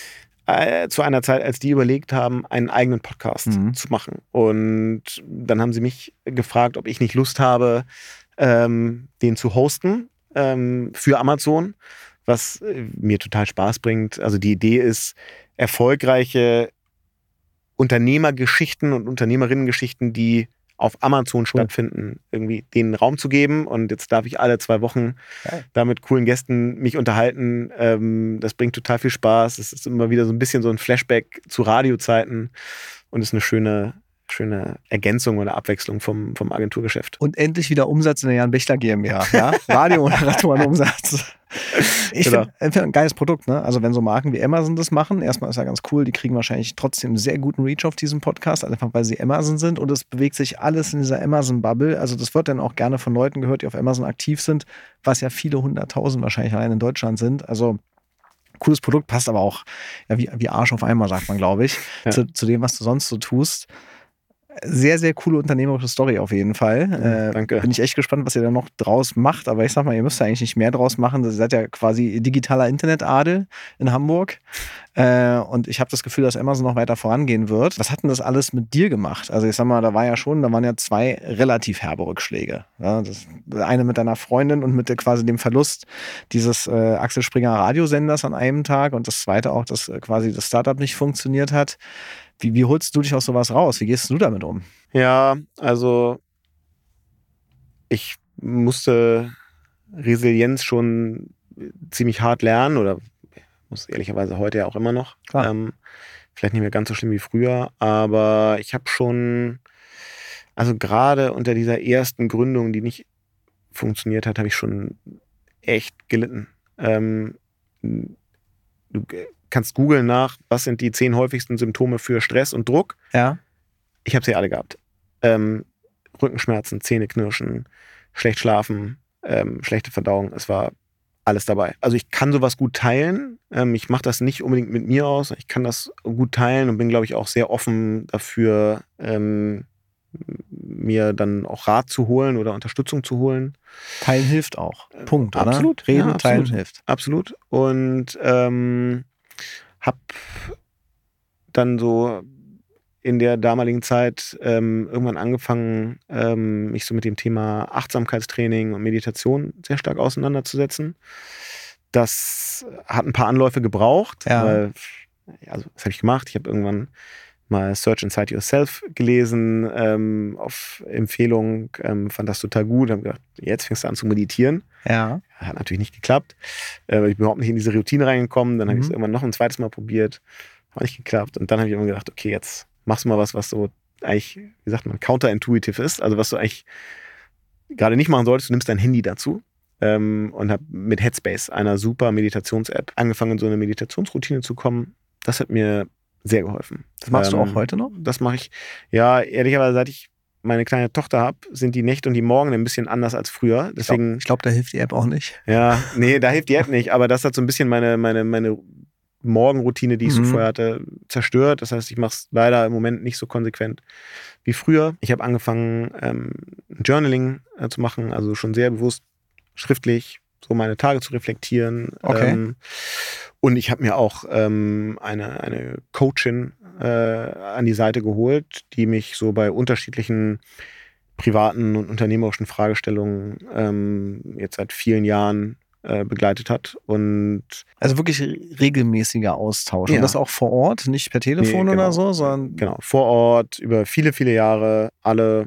S2: äh, zu einer Zeit, als die überlegt haben, einen eigenen Podcast mhm. zu machen. Und dann haben sie mich gefragt, ob ich nicht Lust habe, ähm, den zu hosten. Für Amazon, was mir total Spaß bringt. Also die Idee ist, erfolgreiche Unternehmergeschichten und Unternehmerinnengeschichten, die auf Amazon cool. stattfinden, irgendwie denen Raum zu geben. Und jetzt darf ich alle zwei Wochen Geil. da mit coolen Gästen mich unterhalten. Das bringt total viel Spaß. Es ist immer wieder so ein bisschen so ein Flashback zu Radiozeiten und ist eine schöne schöne Ergänzung oder Abwechslung vom, vom Agenturgeschäft.
S1: Und endlich wieder Umsatz in der Jan Bechler GmbH. Ja? Radiomoderatoren-Umsatz. Ich genau. finde find ein geiles Produkt. Ne? Also wenn so Marken wie Amazon das machen, erstmal ist ja ganz cool, die kriegen wahrscheinlich trotzdem einen sehr guten Reach auf diesem Podcast, einfach weil sie Amazon sind und es bewegt sich alles in dieser Amazon-Bubble. Also das wird dann auch gerne von Leuten gehört, die auf Amazon aktiv sind, was ja viele hunderttausend wahrscheinlich allein in Deutschland sind. Also cooles Produkt, passt aber auch ja, wie, wie Arsch auf einmal, sagt man, glaube ich, ja. zu, zu dem, was du sonst so tust. Sehr, sehr coole unternehmerische Story auf jeden Fall.
S2: Ja, danke.
S1: Äh, bin ich echt gespannt, was ihr da noch draus macht. Aber ich sag mal, ihr müsst ja eigentlich nicht mehr draus machen. Ihr seid ja quasi digitaler Internetadel in Hamburg. Äh, und ich habe das Gefühl, dass Amazon noch weiter vorangehen wird. Was hat denn das alles mit dir gemacht? Also ich sag mal, da war ja schon, da waren ja zwei relativ herbe Rückschläge. Ja, das eine mit deiner Freundin und mit der, quasi dem Verlust dieses äh, Axel Springer Radiosenders an einem Tag. Und das zweite auch, dass äh, quasi das Startup nicht funktioniert hat. Wie, wie holst du dich aus sowas raus? Wie gehst du damit um?
S2: Ja, also ich musste Resilienz schon ziemlich hart lernen oder muss ehrlicherweise heute ja auch immer noch. Ähm, vielleicht nicht mehr ganz so schlimm wie früher, aber ich habe schon, also gerade unter dieser ersten Gründung, die nicht funktioniert hat, habe ich schon echt gelitten. Ähm, du kannst googeln nach, was sind die zehn häufigsten Symptome für Stress und Druck.
S1: Ja.
S2: Ich habe sie alle gehabt. Ähm, Rückenschmerzen, Zähneknirschen, schlecht schlafen, ähm, schlechte Verdauung. Es war alles dabei. Also ich kann sowas gut teilen. Ähm, ich mache das nicht unbedingt mit mir aus. Ich kann das gut teilen und bin, glaube ich, auch sehr offen dafür, ähm, mir dann auch Rat zu holen oder Unterstützung zu holen.
S1: Teilen hilft auch. Punkt, oder?
S2: Absolut.
S1: Reden,
S2: ja,
S1: teilen
S2: absolut.
S1: hilft.
S2: Absolut. Und ähm, habe dann so in der damaligen Zeit ähm, irgendwann angefangen, ähm, mich so mit dem Thema Achtsamkeitstraining und Meditation sehr stark auseinanderzusetzen. Das hat ein paar Anläufe gebraucht.
S1: Ja.
S2: Weil, also, was habe ich gemacht? Ich habe irgendwann mal Search Inside Yourself gelesen, ähm, auf Empfehlung, ähm, fand das total gut. Habe gedacht, jetzt fängst du an zu meditieren.
S1: Ja.
S2: Hat natürlich nicht geklappt. Äh, ich bin überhaupt nicht in diese Routine reingekommen. Dann mhm. habe ich es irgendwann noch ein zweites Mal probiert. Hat nicht geklappt. Und dann habe ich immer gedacht, okay, jetzt machst du mal was, was so eigentlich, wie sagt man, counterintuitive ist. Also was du eigentlich gerade nicht machen solltest. Du nimmst dein Handy dazu. Ähm, und habe mit Headspace, einer super Meditations-App, angefangen, in so eine Meditationsroutine zu kommen. Das hat mir sehr geholfen.
S1: Das machst
S2: ähm,
S1: du auch heute noch?
S2: Das mache ich. Ja, ehrlicherweise, seit ich meine kleine Tochter habe, sind die Nächte und die Morgen ein bisschen anders als früher. Deswegen,
S1: ich glaube, glaub, da hilft die App auch nicht.
S2: Ja, nee, da hilft die App nicht. Aber das hat so ein bisschen meine, meine, meine Morgenroutine, die ich
S1: Mhm.
S2: so vorher hatte, zerstört. Das heißt, ich mache es leider im Moment nicht so konsequent wie früher. Ich habe angefangen, ähm, Journaling äh, zu machen, also schon sehr bewusst schriftlich so meine Tage zu reflektieren.
S1: Okay.
S2: Ähm, und ich habe mir auch ähm, eine, eine Coachin äh, an die Seite geholt, die mich so bei unterschiedlichen privaten und unternehmerischen Fragestellungen ähm, jetzt seit vielen Jahren äh, begleitet hat. Und
S1: Also wirklich regelmäßiger Austausch. Und
S2: Ja.
S1: das auch vor Ort, nicht per Telefon
S2: Nee, genau.
S1: oder so, sondern
S2: genau, vor Ort über viele, viele Jahre, alle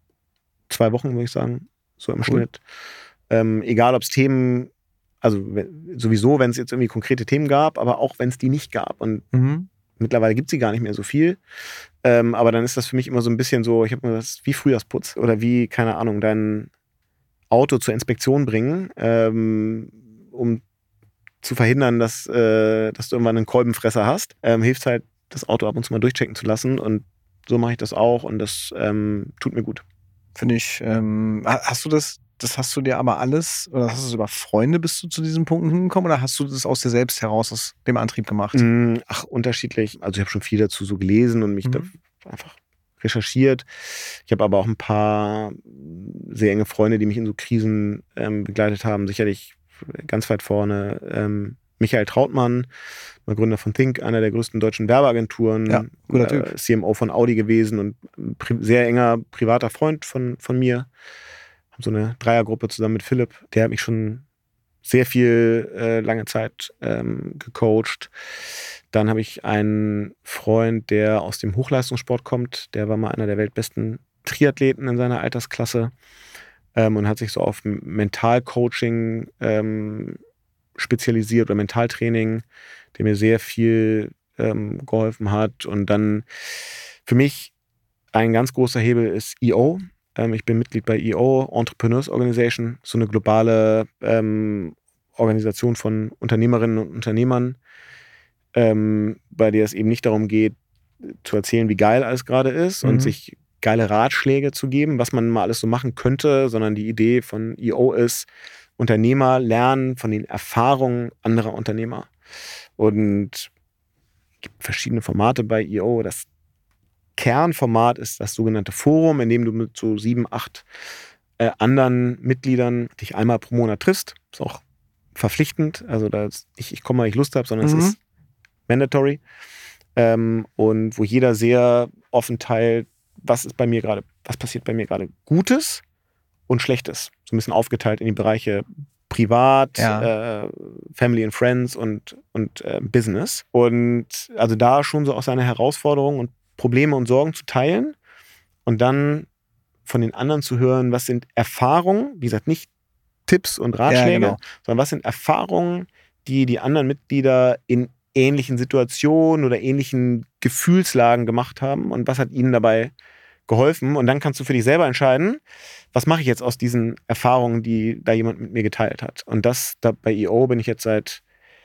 S2: zwei Wochen, würde ich sagen, so im
S1: Cool.
S2: Schnitt. Ähm, egal, ob es Themen, also wenn- sowieso, wenn es jetzt irgendwie konkrete Themen gab, aber auch wenn es die nicht gab. Und
S1: Mhm.
S2: mittlerweile gibt es sie gar nicht mehr so viel. Ähm, aber dann ist das für mich immer so ein bisschen so, ich habe mir das wie Frühjahrsputz oder wie, keine Ahnung, dein Auto zur Inspektion bringen, ähm, um zu verhindern, dass, äh, dass du irgendwann einen Kolbenfresser hast. Ähm, hilft halt, das Auto ab und zu mal durchchecken zu lassen. Und so mache ich das auch und das ähm, tut mir gut.
S1: Finde ich, ähm, ha- hast du das, das hast du dir aber alles, oder hast du es über Freunde bist du zu diesen Punkten hingekommen oder hast du das aus dir selbst heraus, aus dem Antrieb gemacht?
S2: Mm, Ach, unterschiedlich. Also ich habe schon viel dazu so gelesen und mich
S1: Mhm.
S2: da einfach recherchiert. Ich habe aber auch ein paar sehr enge Freunde, die mich in so Krisen ähm, begleitet haben. Sicherlich ganz weit vorne ähm, Michael Trautmann, mal Gründer von Think, einer der größten deutschen Werbeagenturen,
S1: Ja, guter Typ.
S2: äh, C M O von Audi gewesen und ein pri sehr enger privater Freund von, von mir. Haben so eine Dreiergruppe zusammen mit Philipp. Der hat mich schon sehr viel äh, lange Zeit ähm, gecoacht. Dann habe ich einen Freund, der aus dem Hochleistungssport kommt. Der war mal einer der weltbesten Triathleten in seiner Altersklasse ähm, und hat sich so auf Mentalcoaching ähm, spezialisiert oder Mentaltraining, der mir sehr viel ähm, geholfen hat. Und dann für mich ein ganz großer Hebel ist E O. Ähm, ich bin Mitglied bei E O, Entrepreneurs Organization, so eine globale ähm, Organisation von Unternehmerinnen und Unternehmern, ähm, bei der es eben nicht darum geht, zu erzählen, wie geil alles gerade ist
S1: Mhm.
S2: und sich geile Ratschläge zu geben, was man mal alles so machen könnte, sondern die Idee von E O ist, Unternehmer lernen von den Erfahrungen anderer Unternehmer. Und es gibt verschiedene Formate bei E O. Das Kernformat ist das sogenannte Forum, in dem du mit so sieben, acht äh, anderen Mitgliedern dich einmal pro Monat triffst. Ist auch verpflichtend. Also da ist nicht, ich komme, weil ich Lust habe, sondern
S1: Mhm.
S2: es ist mandatory. Ähm, und wo jeder sehr offen teilt, was ist bei mir gerade, was passiert bei mir gerade Gutes und Schlechtes. So ein bisschen aufgeteilt in die Bereiche Privat,
S1: Ja.
S2: äh, Family and Friends und, und äh, Business. Und also da schon so auch seine Herausforderungen und Probleme und Sorgen zu teilen und dann von den anderen zu hören, was sind Erfahrungen, wie gesagt, nicht Tipps und Ratschläge,
S1: Ja, genau.
S2: sondern was sind Erfahrungen, die die anderen Mitglieder in ähnlichen Situationen oder ähnlichen Gefühlslagen gemacht haben und was hat ihnen dabei geholfen. Und dann kannst du für dich selber entscheiden, was mache ich jetzt aus diesen Erfahrungen, die da jemand mit mir geteilt hat. Und das, da bei E O bin ich jetzt seit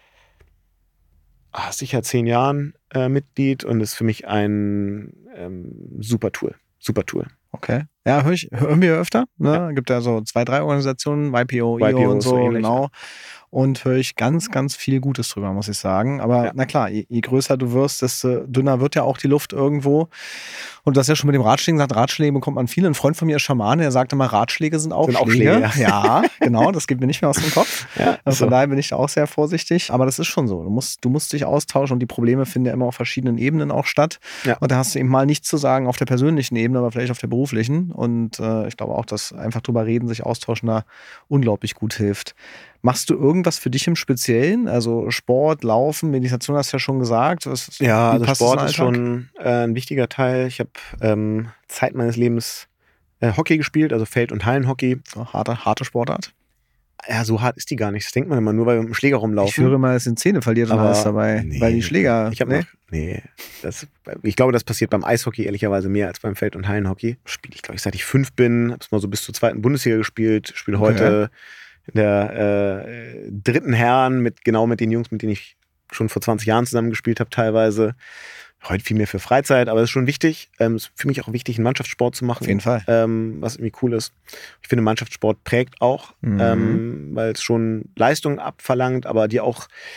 S2: ah, sicher zehn Jahren äh, Mitglied und ist für mich ein ähm, super Tool. Super Tool.
S1: Okay. Ja, hör ich, hören wir öfter. Ne?
S2: Ja.
S1: Gibt ja so zwei, drei Organisationen, Y P O, E
S2: Y P O
S1: O und
S2: ist so
S1: so,
S2: ähnlich,
S1: genau. Und höre ich ganz, ganz viel Gutes drüber, muss ich sagen. Aber
S2: Ja.
S1: na klar, je, je größer du wirst, desto dünner wird ja auch die Luft irgendwo. Und du hast ja schon mit dem Ratschlägen gesagt, Ratschläge bekommt man viel. Ein Freund von mir ist Schamane, der sagt immer, Ratschläge sind auch
S2: Sind auch
S1: Schläge.
S2: Schläge,
S1: ja. ja, genau, das geht mir nicht mehr aus dem Kopf.
S2: Ja,
S1: Also von
S2: so.
S1: daher bin ich da auch sehr vorsichtig. Aber das ist schon so. Du musst, du musst dich austauschen und die Probleme finden ja immer auf verschiedenen Ebenen auch statt.
S2: Ja.
S1: Und da hast du eben mal nichts zu sagen auf der persönlichen Ebene, aber vielleicht auf der beruflichen. Und äh, ich glaube auch, dass einfach drüber reden, sich austauschen da unglaublich gut hilft. Machst du irgendwas für dich im Speziellen? Also Sport, Laufen, Meditation hast du ja schon gesagt. Was,
S2: Ja,
S1: wie
S2: also
S1: passt das in
S2: Sport
S1: den
S2: ist
S1: Alltag?
S2: schon äh, ein wichtiger Teil. Ich habe ähm, Zeit meines Lebens äh, Hockey gespielt, also Feld- und Hallenhockey.
S1: So, harte, harte Sportart.
S2: Ja, so hart ist die gar nicht. Das denkt man immer nur, weil wir mit dem Schläger rumlaufen.
S1: Ich höre immer, es sind Zähne verliert und
S2: Aber
S1: alles dabei,
S2: nee,
S1: weil die Schläger.
S2: Ich habe
S1: nee?
S2: noch, nee, das, ich glaube, das passiert beim Eishockey ehrlicherweise mehr als beim Feld- und Hallenhockey. Spiele ich, glaube ich, seit ich fünf bin. Habe es mal so bis zur zweiten Bundesliga gespielt. Spiele
S1: Okay.
S2: heute in der äh, dritten Herren mit genau mit den Jungs, mit denen ich schon vor zwanzig Jahren zusammengespielt habe teilweise. Heute viel mehr für Freizeit, aber es ist schon wichtig. Ähm, es ist für mich auch wichtig, einen Mannschaftssport zu machen.
S1: Auf jeden Fall.
S2: Ähm, was irgendwie cool ist. Ich finde, Mannschaftssport prägt auch,
S1: Mhm.
S2: ähm, weil es schon Leistung abverlangt, aber die auch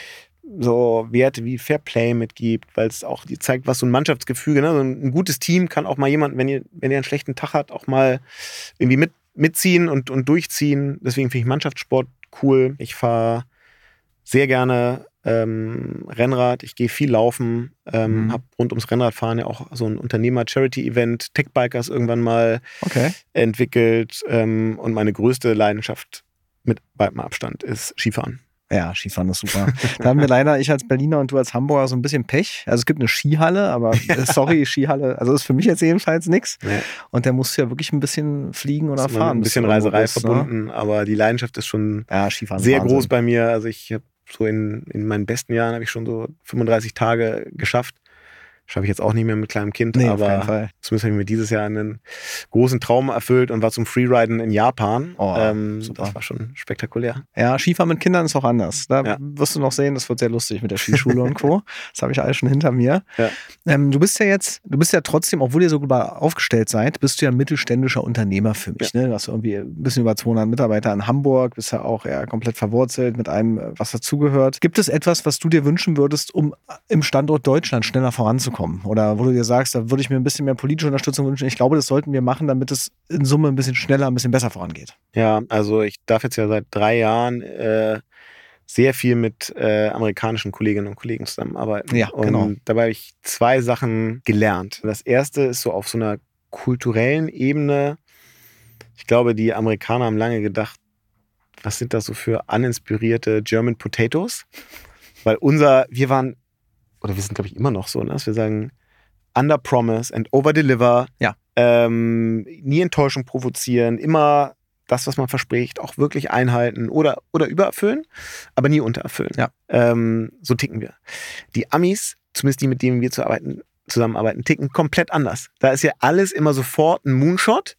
S2: so Werte wie Fairplay mitgibt, weil es auch die zeigt, was so ein Mannschaftsgefüge, ne? So ein, ein gutes Team kann auch mal jemand, wenn ihr, wenn ihr einen schlechten Tag habt, auch mal irgendwie mit, mitziehen und, und durchziehen. Deswegen finde ich Mannschaftssport cool. Ich fahre sehr gerne ähm, Rennrad, ich gehe viel laufen, ähm,
S1: Mhm.
S2: habe rund ums Rennradfahren ja auch so ein Unternehmer-Charity-Event, Tech-Bikers irgendwann mal
S1: Okay.
S2: entwickelt ähm, und meine größte Leidenschaft mit weitem Abstand ist Skifahren.
S1: Ja, Skifahren ist super. Da haben wir leider, ich als Berliner und du als Hamburger, so ein bisschen Pech. Also es gibt eine Skihalle, aber äh, sorry, Skihalle, also ist für mich jetzt jedenfalls nichts.
S2: Ja.
S1: Und der muss ja wirklich ein bisschen fliegen oder
S2: Ist immer
S1: fahren.
S2: ein
S1: bis
S2: bisschen
S1: du irgendwo
S2: Reiserei
S1: bist, ne?
S2: verbunden, aber die Leidenschaft ist schon
S1: Ja, Skifahren ist
S2: sehr
S1: Wahnsinn.
S2: groß bei mir. Also ich habe so in, in meinen besten Jahren habe ich schon so fünfunddreißig Tage geschafft. Schaffe ich jetzt auch nicht mehr mit kleinem Kind,
S1: Nee, auf keinen
S2: aber
S1: Fall.
S2: zumindest habe ich mir dieses Jahr einen großen Traum erfüllt und war zum Freeriden in Japan.
S1: Oh,
S2: ähm,
S1: super.
S2: das war schon spektakulär.
S1: Ja, Skifahren mit Kindern ist auch anders. Da
S2: Ja.
S1: wirst du noch sehen, das wird sehr lustig mit der Skischule und Co. Das habe ich alles schon hinter mir.
S2: Ja.
S1: Ähm, du bist ja jetzt, du bist ja trotzdem, obwohl ihr so gut aufgestellt seid, bist du ja ein mittelständischer Unternehmer für mich. Ne? Du hast irgendwie ein bisschen über zweihundert Mitarbeiter in Hamburg, bist ja auch eher komplett verwurzelt mit allem, was dazugehört. Gibt es etwas, was du dir wünschen würdest, um im Standort Deutschland schneller voranzukommen? Oder wo du dir sagst, da würde ich mir ein bisschen mehr politische Unterstützung wünschen. Ich glaube, das sollten wir machen, damit es in Summe ein bisschen schneller, ein bisschen besser vorangeht.
S2: Ja, also ich darf jetzt ja seit drei Jahren äh, sehr viel mit äh, amerikanischen Kolleginnen und Kollegen zusammenarbeiten.
S1: Ja, genau.
S2: Und dabei habe ich zwei Sachen gelernt. Das erste ist so auf so einer kulturellen Ebene. Ich glaube, die Amerikaner haben lange gedacht, was sind das so für uninspirierte German Potatoes? Weil unser, wir waren, oder wir sind glaube ich immer noch so, ne? Dass wir sagen, under promise and over deliver.
S1: Ja.
S2: Ähm, nie Enttäuschung provozieren, immer das, was man verspricht, auch wirklich einhalten oder, oder übererfüllen, aber nie untererfüllen.
S1: Ja.
S2: Ähm, so ticken wir. Die Amis, zumindest die, mit denen wir zu arbeiten, zusammenarbeiten, ticken komplett anders. Da ist ja alles immer sofort ein Moonshot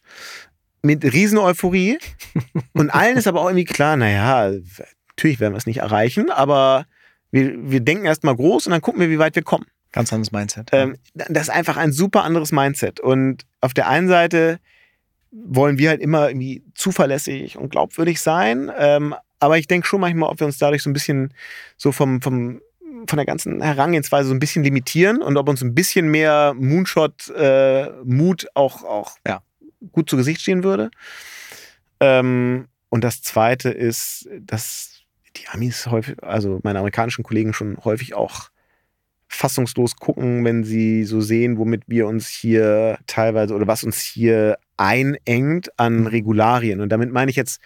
S2: mit riesen Euphorie und allen ist aber auch irgendwie klar, naja, natürlich werden wir es nicht erreichen, aber wir, wir denken erstmal groß und dann gucken wir, wie weit wir kommen.
S1: Ganz anderes Mindset.
S2: Ähm, das ist einfach ein super anderes Mindset. Und auf der einen Seite wollen wir halt immer irgendwie zuverlässig und glaubwürdig sein. Ähm, aber ich denke schon manchmal, ob wir uns dadurch so ein bisschen so vom, vom, von der ganzen Herangehensweise so ein bisschen limitieren und ob uns ein bisschen mehr Moonshot-Mut äh, auch, auch
S1: Ja.
S2: gut zu Gesicht stehen würde. Ähm, und das Zweite ist, dass die Amis häufig, also meine amerikanischen Kollegen schon häufig auch fassungslos gucken, wenn sie so sehen, womit wir uns hier teilweise oder was uns hier einengt an Regularien. Und damit meine ich jetzt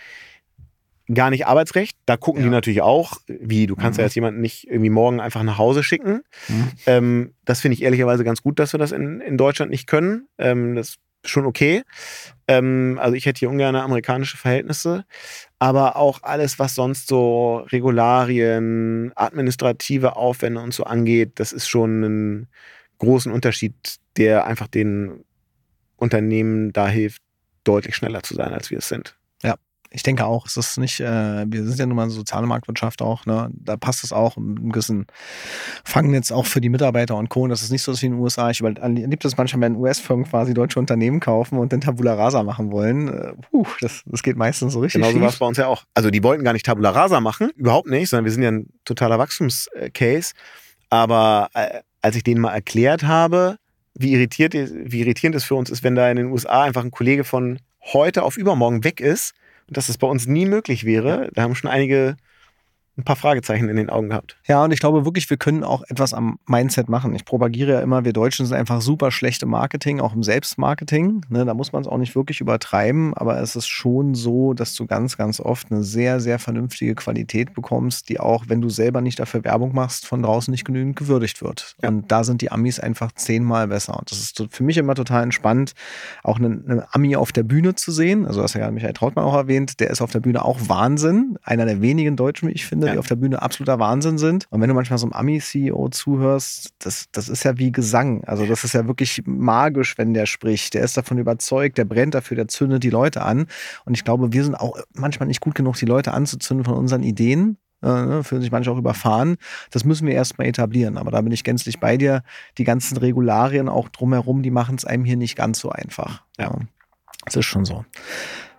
S2: gar nicht Arbeitsrecht. Da gucken
S1: Ja.
S2: die natürlich auch, wie, du kannst
S1: Mhm.
S2: ja jetzt jemanden nicht irgendwie morgen einfach nach Hause schicken.
S1: Mhm.
S2: Ähm, das finde ich ehrlicherweise ganz gut, dass wir das in, in Deutschland nicht können. Ähm, das ist schon okay. Ähm, also ich hätte hier ungern amerikanische Verhältnisse. Aber auch alles, was sonst so Regularien, administrative Aufwände und so angeht, das ist schon ein großen Unterschied, der einfach den Unternehmen da hilft, deutlich schneller zu sein, als wir es sind.
S1: Ich denke auch, es ist nicht, äh, wir sind ja nun mal eine soziale Marktwirtschaft auch, ne? Da passt es auch, ein gewissen Fangnetz auch für die Mitarbeiter und Co. Das ist nicht so wie in den U S A. Ich erlebe das manchmal, wenn U S-Firmen quasi deutsche Unternehmen kaufen und dann Tabula Rasa machen wollen. Äh, puh, das, das geht meistens so richtig
S2: Genauso
S1: schief.
S2: war es bei uns ja auch. Also die wollten gar nicht Tabula Rasa machen, überhaupt nicht, sondern wir sind ja ein totaler Wachstumscase. Aber äh, als ich denen mal erklärt habe, wie irritiert, wie irritierend es für uns ist, wenn da in den U S A einfach ein Kollege von heute auf übermorgen weg ist, und dass das bei uns nie möglich wäre, da haben schon einige ein paar Fragezeichen in den Augen gehabt.
S1: Ja, und ich glaube wirklich, wir können auch etwas am Mindset machen. Ich propagiere ja immer, wir Deutschen sind einfach super schlecht im Marketing, auch im Selbstmarketing. Ne, da muss man es auch nicht wirklich übertreiben, aber es ist schon so, dass du ganz, ganz oft eine sehr, sehr vernünftige Qualität bekommst, die auch, wenn du selber nicht dafür Werbung machst, von draußen nicht genügend gewürdigt wird.
S2: Ja.
S1: Und da sind die Amis einfach zehnmal besser. Und das ist für mich immer total entspannt, auch einen, einen Ami auf der Bühne zu sehen. Also hast ja gerade Michael Trautmann auch erwähnt, der ist auf der Bühne auch Wahnsinn. Einer der wenigen Deutschen, wie ich finde,
S2: Ja.
S1: die auf der Bühne absoluter Wahnsinn sind. Und wenn du manchmal so einem Ami-C E O zuhörst, das, das ist ja wie Gesang. Also das ist ja wirklich magisch, wenn der spricht. Der ist davon überzeugt, der brennt dafür, der zündet die Leute an. Und ich glaube, wir sind auch manchmal nicht gut genug, die Leute anzuzünden von unseren Ideen. Äh, fühlen sich manche auch überfahren. Das müssen wir erstmal etablieren. Aber da bin ich gänzlich bei dir. Die ganzen Regularien auch drumherum, die machen es einem hier nicht ganz so einfach.
S2: Ja.
S1: Das ist schon so.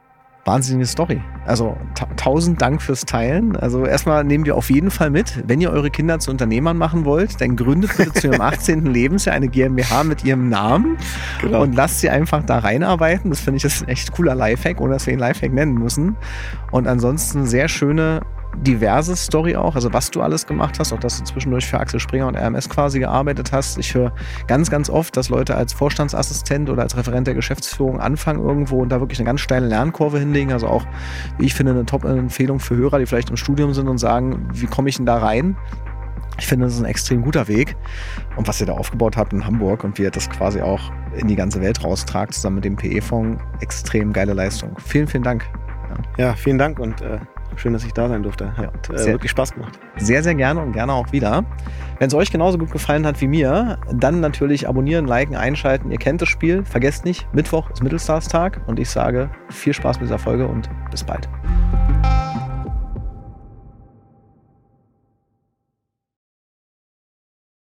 S1: Wahnsinnige Story. Also ta- tausend Dank fürs Teilen. Also erstmal nehmen wir auf jeden Fall mit, wenn ihr eure Kinder zu Unternehmern machen wollt, dann gründet bitte zu ihrem achtzehnten Lebensjahr eine GmbH mit ihrem Namen genau. und lasst sie einfach da reinarbeiten. Das finde ich das ist ein echt cooler Lifehack, ohne dass wir ihn Lifehack nennen müssen. Und ansonsten sehr schöne diverse Story auch, also was du alles gemacht hast, auch dass du zwischendurch für Axel Springer und R M S quasi gearbeitet hast. Ich höre ganz, ganz oft, dass Leute als Vorstandsassistent oder als Referent der Geschäftsführung anfangen irgendwo und da wirklich eine ganz steile Lernkurve hinlegen. Also auch, wie ich finde, eine Top-Empfehlung für Hörer, die vielleicht im Studium sind und sagen, wie komme ich denn da rein? Ich finde, das ist ein extrem guter Weg. Und was ihr da aufgebaut habt in Hamburg und wie ihr das quasi auch in die ganze Welt raustragt, zusammen mit dem P E-Fonds, extrem geile Leistung. Vielen, vielen Dank.
S2: Ja, ja vielen Dank und äh schön, dass ich da sein durfte. Hat ja, äh, wirklich Spaß gemacht.
S1: Sehr, sehr gerne und gerne auch wieder. Wenn es euch genauso gut gefallen hat wie mir, dann natürlich abonnieren, liken, einschalten. Ihr kennt das Spiel. Vergesst nicht, Mittwoch ist Mittelstars-Tag und ich sage viel Spaß mit dieser Folge und bis bald.